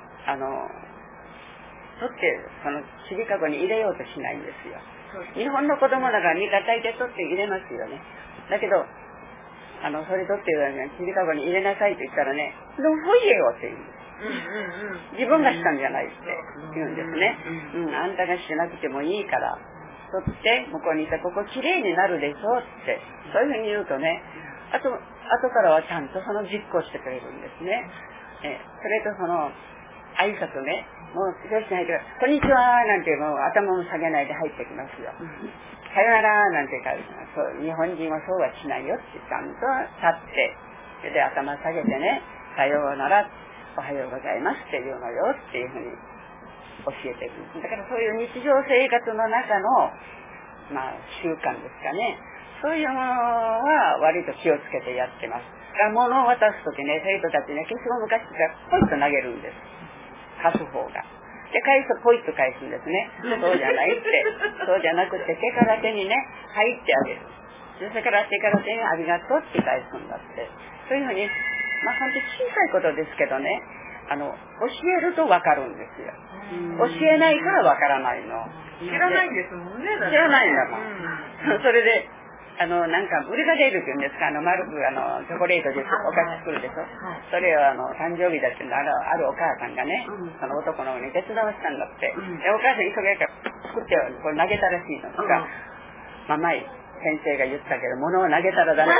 取ってそのちりかごに入れようとしないんですよ。日本の子供だからみんな大抵取って入れますよね。だけどそれ取ってちりかごに入れなさいと言ったらね、でもほいえよって言うんです。自分がしたんじゃないって言うんですね。あんたがしなくてもいいから取って向こうにいたらここきれいになるでしょって、そういうふうに言うとね、後からはちゃんとその実行してくれるんですね。それとその挨拶ね、もう教室に入ってからこんにちはなんてもう頭も下げないで入ってきますよ。さよならなんて言うから、日本人はそうはしないよってちゃんと立って、で頭下げてね、さようならおはようございますっていうのよっていうふうに教えてる。だからそういう日常生活の中の習慣ですかね、そういうものは割と気をつけてやってます。物を渡すときね、生徒たちね、消しゴム貸してからポイッと投げるんです。貸す方が。で、返すとポイッと返すんですね。そうじゃないって。そうじゃなくて、手から手にね、入ってあげる。それから手から手にありがとうって返すんだって。そういうふうに、本当に小さいことですけどね、教えると分かるんですよ。教えないから分からないの。 知らないんですもんね。 知らないんだもん。それで、なんかブリガデールっていうんですか、丸くチョコレートでお菓子作るでしょ。それを誕生日だってあるお母さんがね、その男の子に手伝わしたんだって。でお母さん急げから作ってこれ投げたらしいのとか、ママイ先生が言ったけど物を投げたらダメ。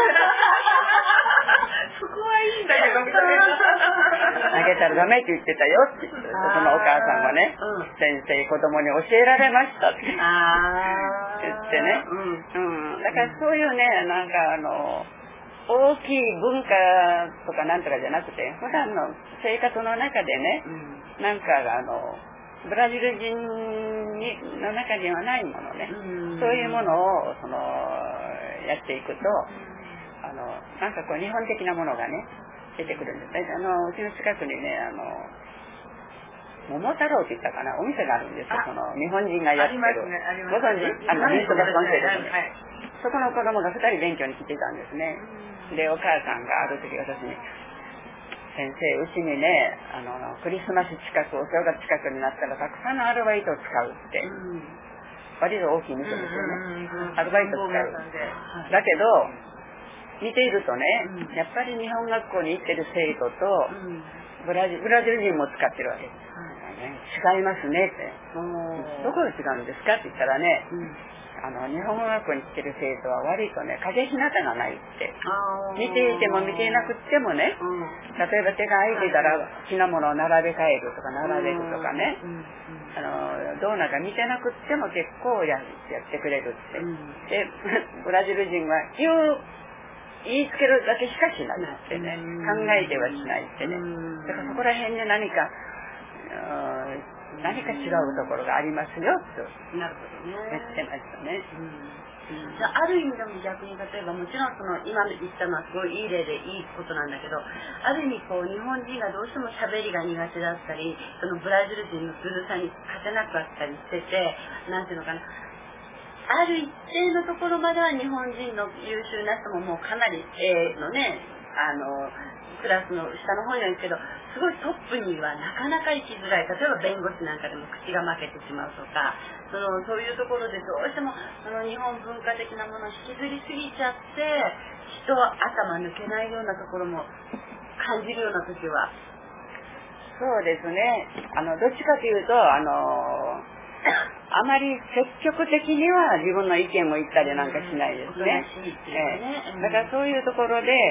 そこはいいんだけど、 投げたらダメって言ってたよって言って、そのお母さんはね、先生子供に教えられましたって言ってね、だからそういうね、なんか教大きい文化とかなんとかじゃなくて、普段の生活の中でね、なんかブラジル人の中にはないものね、そういうものをやっていくと、なんかこう日本的なものがね出てくるんですね。うちの近くにね、桃太郎って言ったかな、お店があるんですよ。日本人がやってる。ご存知？ミートバスコンセルトで。そこの子供が2人勉強に来てたんですね。で、お母さんがある時私に、先生、うちにね、クリスマス近く、お正月近くになったらたくさんのアルバイトを使うって。割と大きい店ですよね。アルバイト使う。だけど、見ているとね、やっぱり日本学校に行ってる生徒と、ブラジル人も使ってるわけです。違いますねって。どこが違うんですかって言ったらね、日本語学校に来てる生徒は割とね、影ひなたがないって。見ていても見ていなくってもね、例えば手が空いてたら好きなものを並べ替えるとか並べるとかね、どうなんか見てなくっても結構やってくれるって。で、ブラジル人は言いつけるだけしかしないってね、考えてはしないってね。だからそこら辺で何か違うところがありますよと言ってましたね。 じゃあ、ある意味でも逆に例えばもちろん今言ったのはすごいいい例でいいことなんだけど、ある意味日本人がどうしても喋りが苦手だったり、ブラジル人のずるさに勝てなかったりしてて、なんていうのかな、ある一定のところまでは日本人の優秀な人ももうかなりのね、クラスの下の方にはいるけど、すごいトップにはなかなか行きづらい。例えば弁護士なんかでも口が負けてしまうとか、そういうところでどうしても日本文化的なものを引きずりすぎちゃって人は頭抜けないようなところも感じるような時は。 そうですね。どっちかというとあまり積極的には自分の意見を言ったりなんかしないですね。だからそういうところで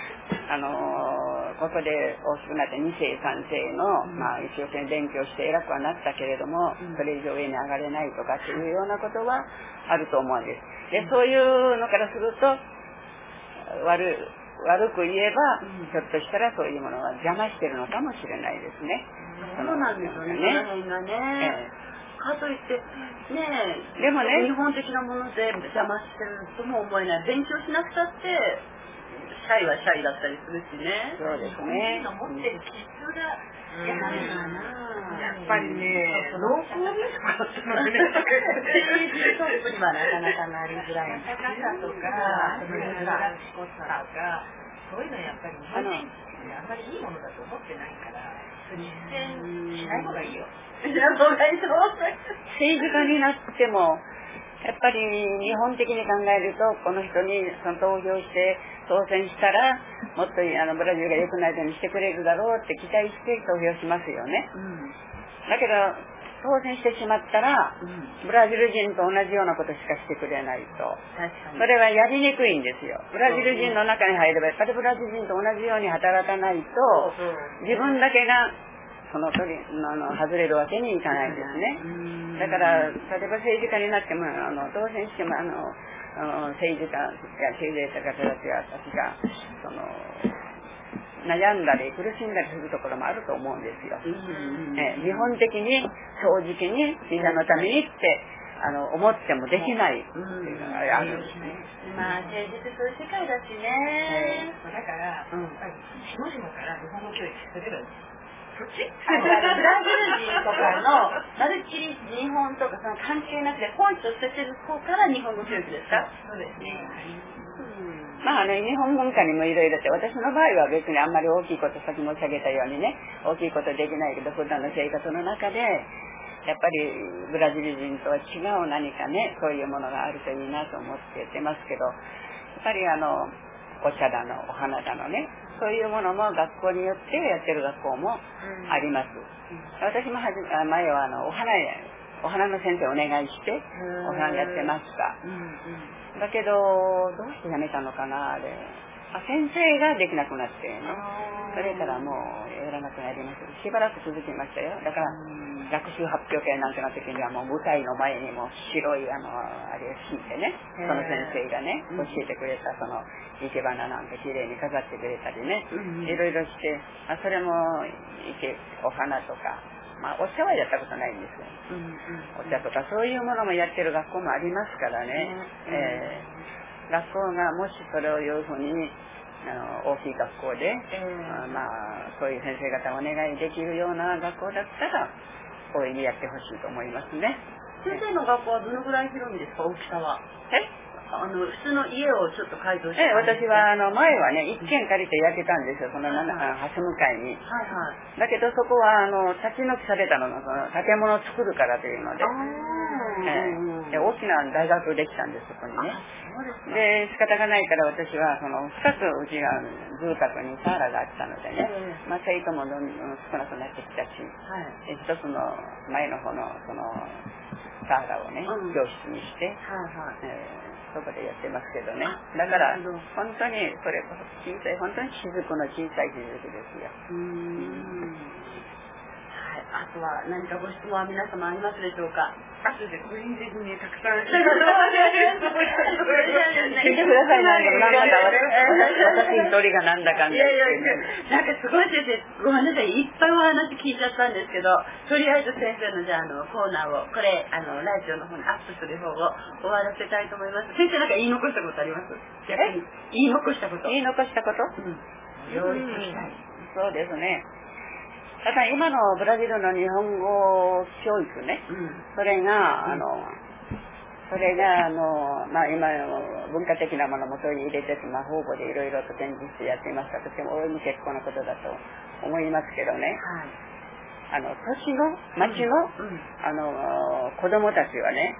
ここで大きくなって2世3世の、一生懸命勉強して偉くはなったけれども、それ以上上に上がれないとかっていうようなことはあると思うんです。で、そういうのからすると悪く言えば、ひょっとしたらそういうものは邪魔してるのかもしれないですね。 そうなんですよね。その辺がね。かといってね、でもね、日本的なもので邪魔してるとも思えない。勉強しなくたってシャイはシャイだったりするしね。 そうですね。 持ってる気質がやっぱりね、濃厚ですかトップにはなかなかなりづらい。 高さとか、難しさとか、そういうのやっぱり日本人ってあんまりいいものだと思ってないから、実践しない方がいいよ。 政治家になってもやっぱり日本的に考えるとこの人に投票して当選したらもっとブラジルが良くなるようにしてくれるだろうって期待して投票しますよね。だけど当選してしまったら、ブラジル人と同じようなことしかしてくれないと、それはやりにくいんですよ。ブラジル人の中に入ればやっぱりブラジル人と同じように働かないと自分だけが外れるわけにいかないですね。だから例えば政治家になっても当選しても政治家や経済者方たちが悩んだり苦しんだりするところもあると思うんですよ。日本的に正直にみんなのためにって思ってもできないっていうのがあるんですね。 政治ってそういう世界だしね。 だから、下々から日本語教育、例えばブラジル人とかのまるっきり日本とか関係なくてポイント捨ててる方から日本語教育ですか？ そうですね。 日本文化にもいろいろって、私の場合は別にあんまり大きいこと先申し上げたようにね、大きいことできないけど普段の生活の中でやっぱりブラジル人とは違う何かね、そういうものがあるといいなと思ってやってますけど、やっぱりお茶だのお花だのね、そういうものも学校によってやってる学校もあります。私も前はお花の先生お願いしてお花やってました。だけどどうして辞めたのかな、先生ができなくなってね、そそれからもうやらなくなりました。しばらく続きましたよ。だから学習発表会なんての時にはもう舞台の前にも白いあれを敷いてね、その先生がね教えてくれたその生け花なんかきれいに飾ってくれたりね、いろいろして、それもお花とか、お茶はやったことないんですよ。お茶とかそういうものもやってる学校もありますからね。学校がもしそれをいうふうに大きい学校で、そういう先生方お願いできるような学校だったら大いにやってほしいと思いますね。 先生の学校はどのぐらい広いんですか、大きさは？普通の家をちょっと改造して。 私は前はね一軒借りてやってたんですよ、その蓮向かいに。だけどそこは立ち退きされたのが建物を作るからというので、大きな大学できたんです、そこにね。で仕方がないから私は2つうちが住宅にサーラがあったのでね、生徒もどんどん少なくなってきたし、一つの前の方のそのサーラをね教室にして、そこでやってますけどね。だから本当にそれこそ小さい、本当に雫の小さい雫ですよ。 あとは何かご質問は皆様ありますでしょうか？ 後で個人的にたくさん聞いてください。なんだか私一人がなんだかんだ。 なんかすごい先生、ごめんなさい、いっぱいお話聞いちゃったんですけど、とりあえず先生のじゃあコーナーをこれラジオの方にアップする方を終わらせたいと思います。先生なんか言い残したことあります？逆に言い残したこと。 言い残したこと？ 用意してきたい。 そうですね。ただ今のブラジルの日本語教育ね、それが今の文化的なものも取り入れて方々でいろいろと展示してやっていましたとても大いに結構なことだと思いますけどね、町の子供たちはね、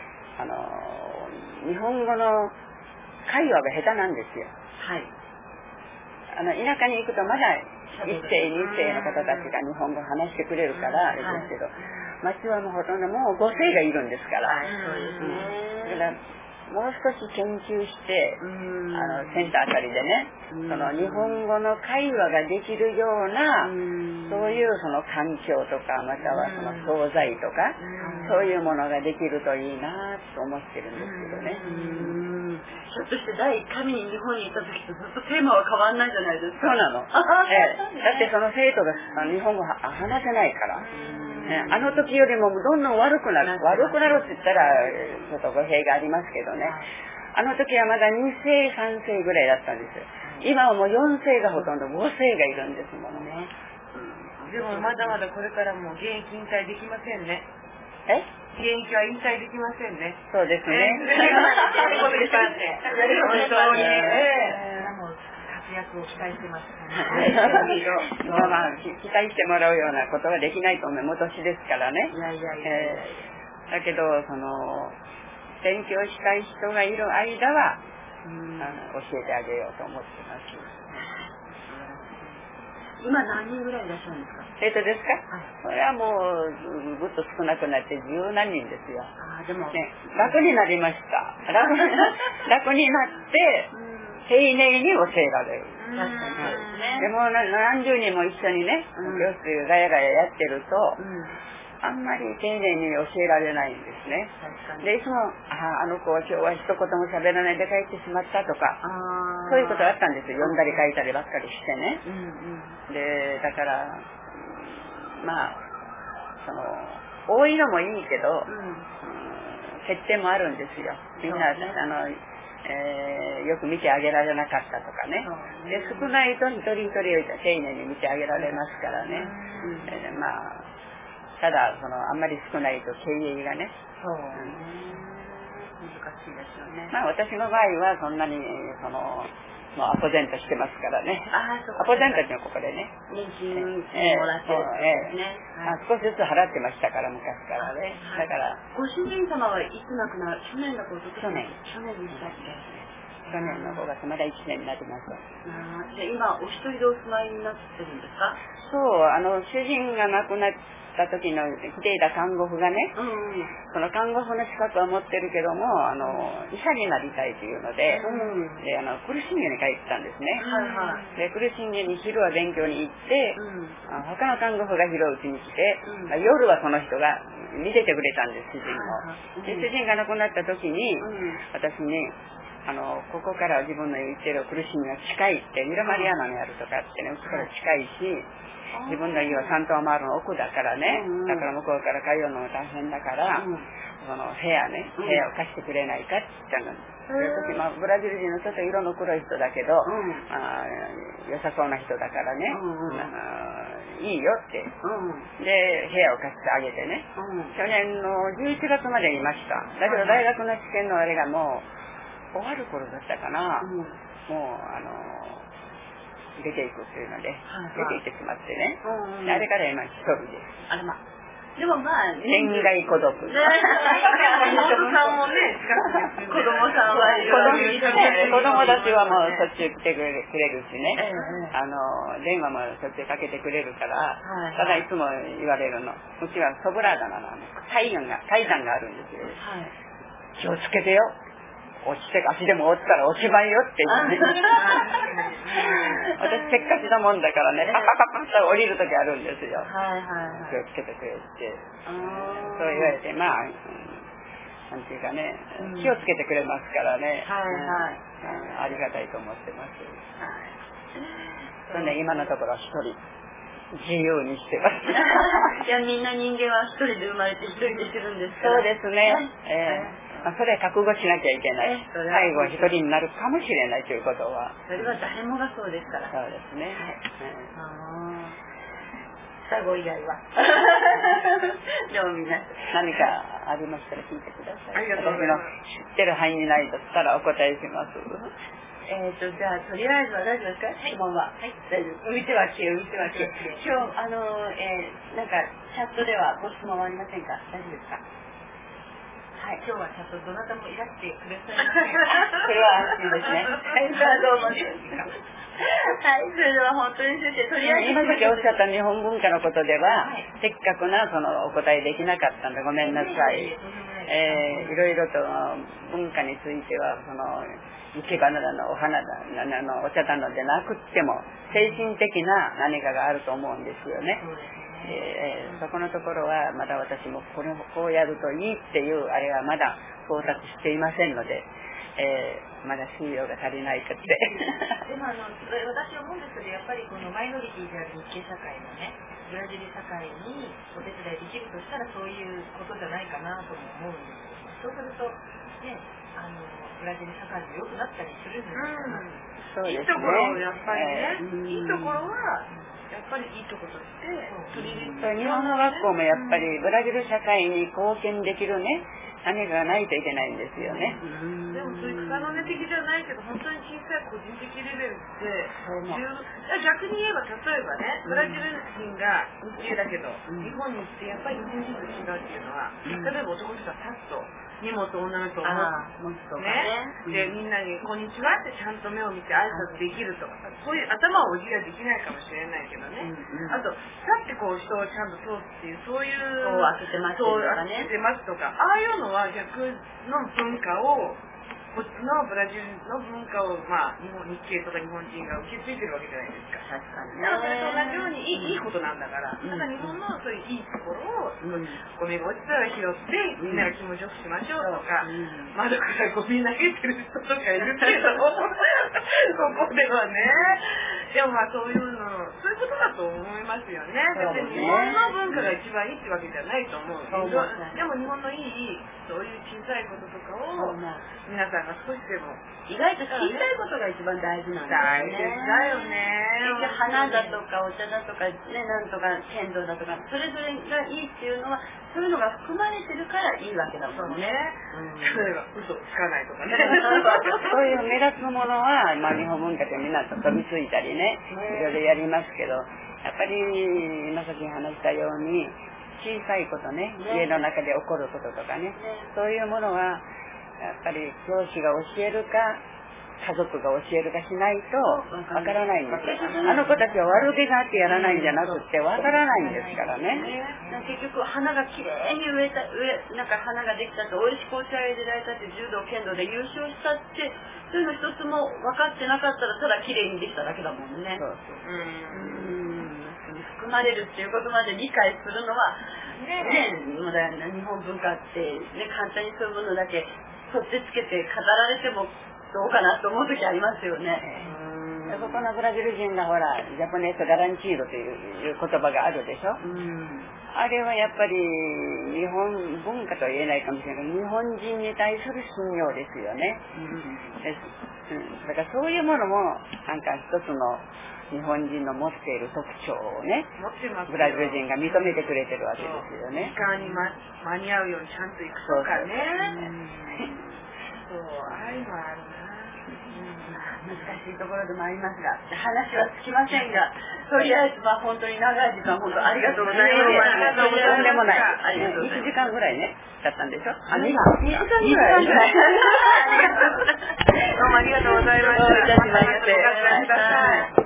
日本語の会話が下手なんですよ。田舎に行くとまだ1世2世の方たちが日本語を話してくれるからあれですけど、町はもうほとんどもう5世がいるんですから、だからもう少し研究してセンターあたりでね、その日本語の会話ができるようなそういうその環境とか、またはその惣菜とかそういうものができるといいなと思ってるんですけどね。 ひょっとして第1回目に日本に行った時とずっとテーマは変わんないじゃないですか。 そうなの。だってその生徒が日本語話せないから、あの時よりもどんどん悪くなるって言ったらちょっと語弊がありますけどね、あの時はまだ2世3世ぐらいだったんですよ。今はもう4世がほとんど5世がいるんですものね。 でもまだまだこれからも現役引退できませんね。現役は引退できませんね。 そうですね。 本当に活躍を期待してます。 期待してもらうようなことはできないと思う。もう年ですからね。だけど勉強したい人がいる間は教えてあげようと思ってます。 今何人ぐらいいらっしゃるんですか？ ですか？それはもうぐっと少なくなって10何人ですよ。 でも楽になりました。楽になって丁寧に教えられる。でも何十人も一緒にね、教室ガヤガヤやってるとあんまり丁寧に教えられないんですね。でいつもあの子は今日は一言も喋らないで帰ってしまったとか、そういうことがあったんですよ。読んだり書いたりばっかりしてね。でだから多いのもいいけど、欠点もあるんですよ。みんなよく見てあげられなかったとかね。で少ないと一人一人丁寧に見てあげられますからね。ただあんまり少ないと経営がね、 難しいですよね。 私の場合はそんなにアポゼントしてますからね。アポゼントっていうのはここでね。 年金もらってるんですね。 少しずつ払ってましたから昔からね。だからご主人様はいつ亡くなる？去年のこと？ 去年でしたっけ？ 去年の5月まだ1年になります。 で今お一人でお住まいになってるんですか？ そう、主人が亡くなってった時の来ていた看護婦がね、その看護婦の資格は持ってるけども医者になりたいというので、苦しんげに帰ったんですね。で苦しんげに昼は勉強に行って、他の看護婦が昼うちに来て、夜はその人が見ててくれたんです、主人を。で主人が亡くなった時に、私にここから自分の言ってる苦しみが近いって、ミラマリアナにあるとかってね、うちから近いし、自分の家はサントアマールの奥だからね、だから向こうから通うのが大変だから、その部屋を貸してくれないかって言ったの。私、ブラジル人のちょっと色の黒い人だけど、良さそうな人だからね、いいよって。で、部屋を貸してあげてね、去年の11月までいました。だけど大学の試験のあれがもう終わる頃だったかな、もう出ていくっていうので、出て行ってしまってね、あれから今一人です。 でも年外孤独。 妹さんもね、 子供さんは子供たちはもうしょっちゅう来てくれるしね、電話もしょっちゅうかけてくれるから、ただいつも言われるの、うちはソブラーダなの、階段があるんですよ。気をつけてよ。落ちて足でも落ちたらおしまいよって言って私せっかちなもんだからね、パパパパッと降りる時あるんですよ。気をつけてくれってそう言われて、なんていうかね、気をつけてくれますからね、ありがたいと思ってます。それね、今のところ一人自由にしてます。 いや、みんな人間は一人で生まれて一人で知るんですから。 そうですね。それは覚悟しなきゃいけない。最後は一人になるかもしれないということは。 それは誰もがそうですから。 そうですね。 最後以外は。でもみんな何かありましたら聞いてください。 ありがとうございます。 私の知ってる範囲にないとしたらお答えします。 じゃあとりあえずは大丈夫ですか？質問は。大丈夫。見ては消え。今日なんかチャットではご質問はありませんか？大丈夫ですか？ 今日はちゃんとどなたもいらしてくださいませ。 それは安心ですね。 どうも。それでは本当に先生、とりあえず今さっきおっしゃった日本文化のことでは、的確なそのお答えできなかったんでごめんなさい。いろいろと文化についてはその生け花だのお花だのお茶だのでなくっても精神的な何かがあると思うんですよね。そこのところはまだ私もこうやるといいっていうあれはまだ到達していませんので、まだ資料が足りないかって。 でも私思うんですけど、やっぱりこのマイノリティである日系社会のね、ブラジル社会にお手伝いできるとしたらそういうことじゃないかなとも思うんですよ。そうするとね、ブラジル社会も良くなったりするんですよ。 そうですね。 いいところやっぱりね、いいところはやっぱりいいところとして取り入れて、 日本の学校もやっぱりブラジル社会に貢献できるね何かがないといけないんですよね。 でもそういう草の根的じゃないけど本当に小さい個人的レベルって逆に言えば、例えばね、ブラジル人が日系だけど、日本に行ってやっぱり日本人と違うっていうのは、例えば男の人が立つと荷物女の人を持つね、でみんなにこんにちはってちゃんと目を見て挨拶できるとか、そういう頭をお辞儀はできないかもしれないけどね、あと立ってこう人をちゃんと通すっていうそういうそう当ててますとか、 ああいうのは逆の文化をこっちのブラジルの文化を、日系とか日本人が受け継いでるわけじゃないですか。 確かにだからそれと同じようにいいことなんだから、だから日本のそういういいところを、ゴミが落ちたら拾ってみんなが気持ちよくしましょうとか、窓からゴミ投げてる人とかいるけどここではね、でもそういうことだと思いますよね。別に日本の文化が一番いいってわけじゃないと思う。でも日本のいいそういう小さいこととかを皆さんが少しでも意外と小さいことが一番大事なんだよね。 大事だよね。 花だとかお茶だとかね、なんとか剣道だとかそれぞれがいいっていうのはそういうのが含まれてるからいいわけだもんね。 例えば嘘つかないとかね。 そういう目立つものは、日本文化でみんなと飛びついたりね、いろいろやりますけど、やっぱり今さっき話したように小さいことね、家の中で起こることとかね、そういうものはやっぱり教師が教えるか家族が教えるかしないとわからないんですよ。あの子たちは悪気があってやらないんじゃなくてわからないんですからね。 結局花がきれいになんか花ができたっておいしくお茶を入れられたって柔道剣道で優勝したってそういうの一つも分かってなかったらただきれいにできただけだもんね。 そうそう含まれるっていうことまで理解するのはもうだよね、日本文化ってね簡単にそういうものだけ取ってつけて語られてもどうかなと思う時ありますよね。 そこのブラジル人がほらジャポネースガランチードという言葉があるでしょ。あれはやっぱり日本文化とは言えないかもしれないけど日本人に対する信用ですよね。だからそういうものもなんか一つの日本人の持っている特徴をねブラジル人が認めてくれてるわけですよね。 時間に間に合うようにちゃんと行くとかね。そうああいうのあるな。 難しいところでもありますが話はつきませんがとりあえず本当に長い時間本当ありがとうございます。 とんでもない1時間ぐらいねだったんでしょ。 2時間ぐらいどうもありがとうございました。 お願いします。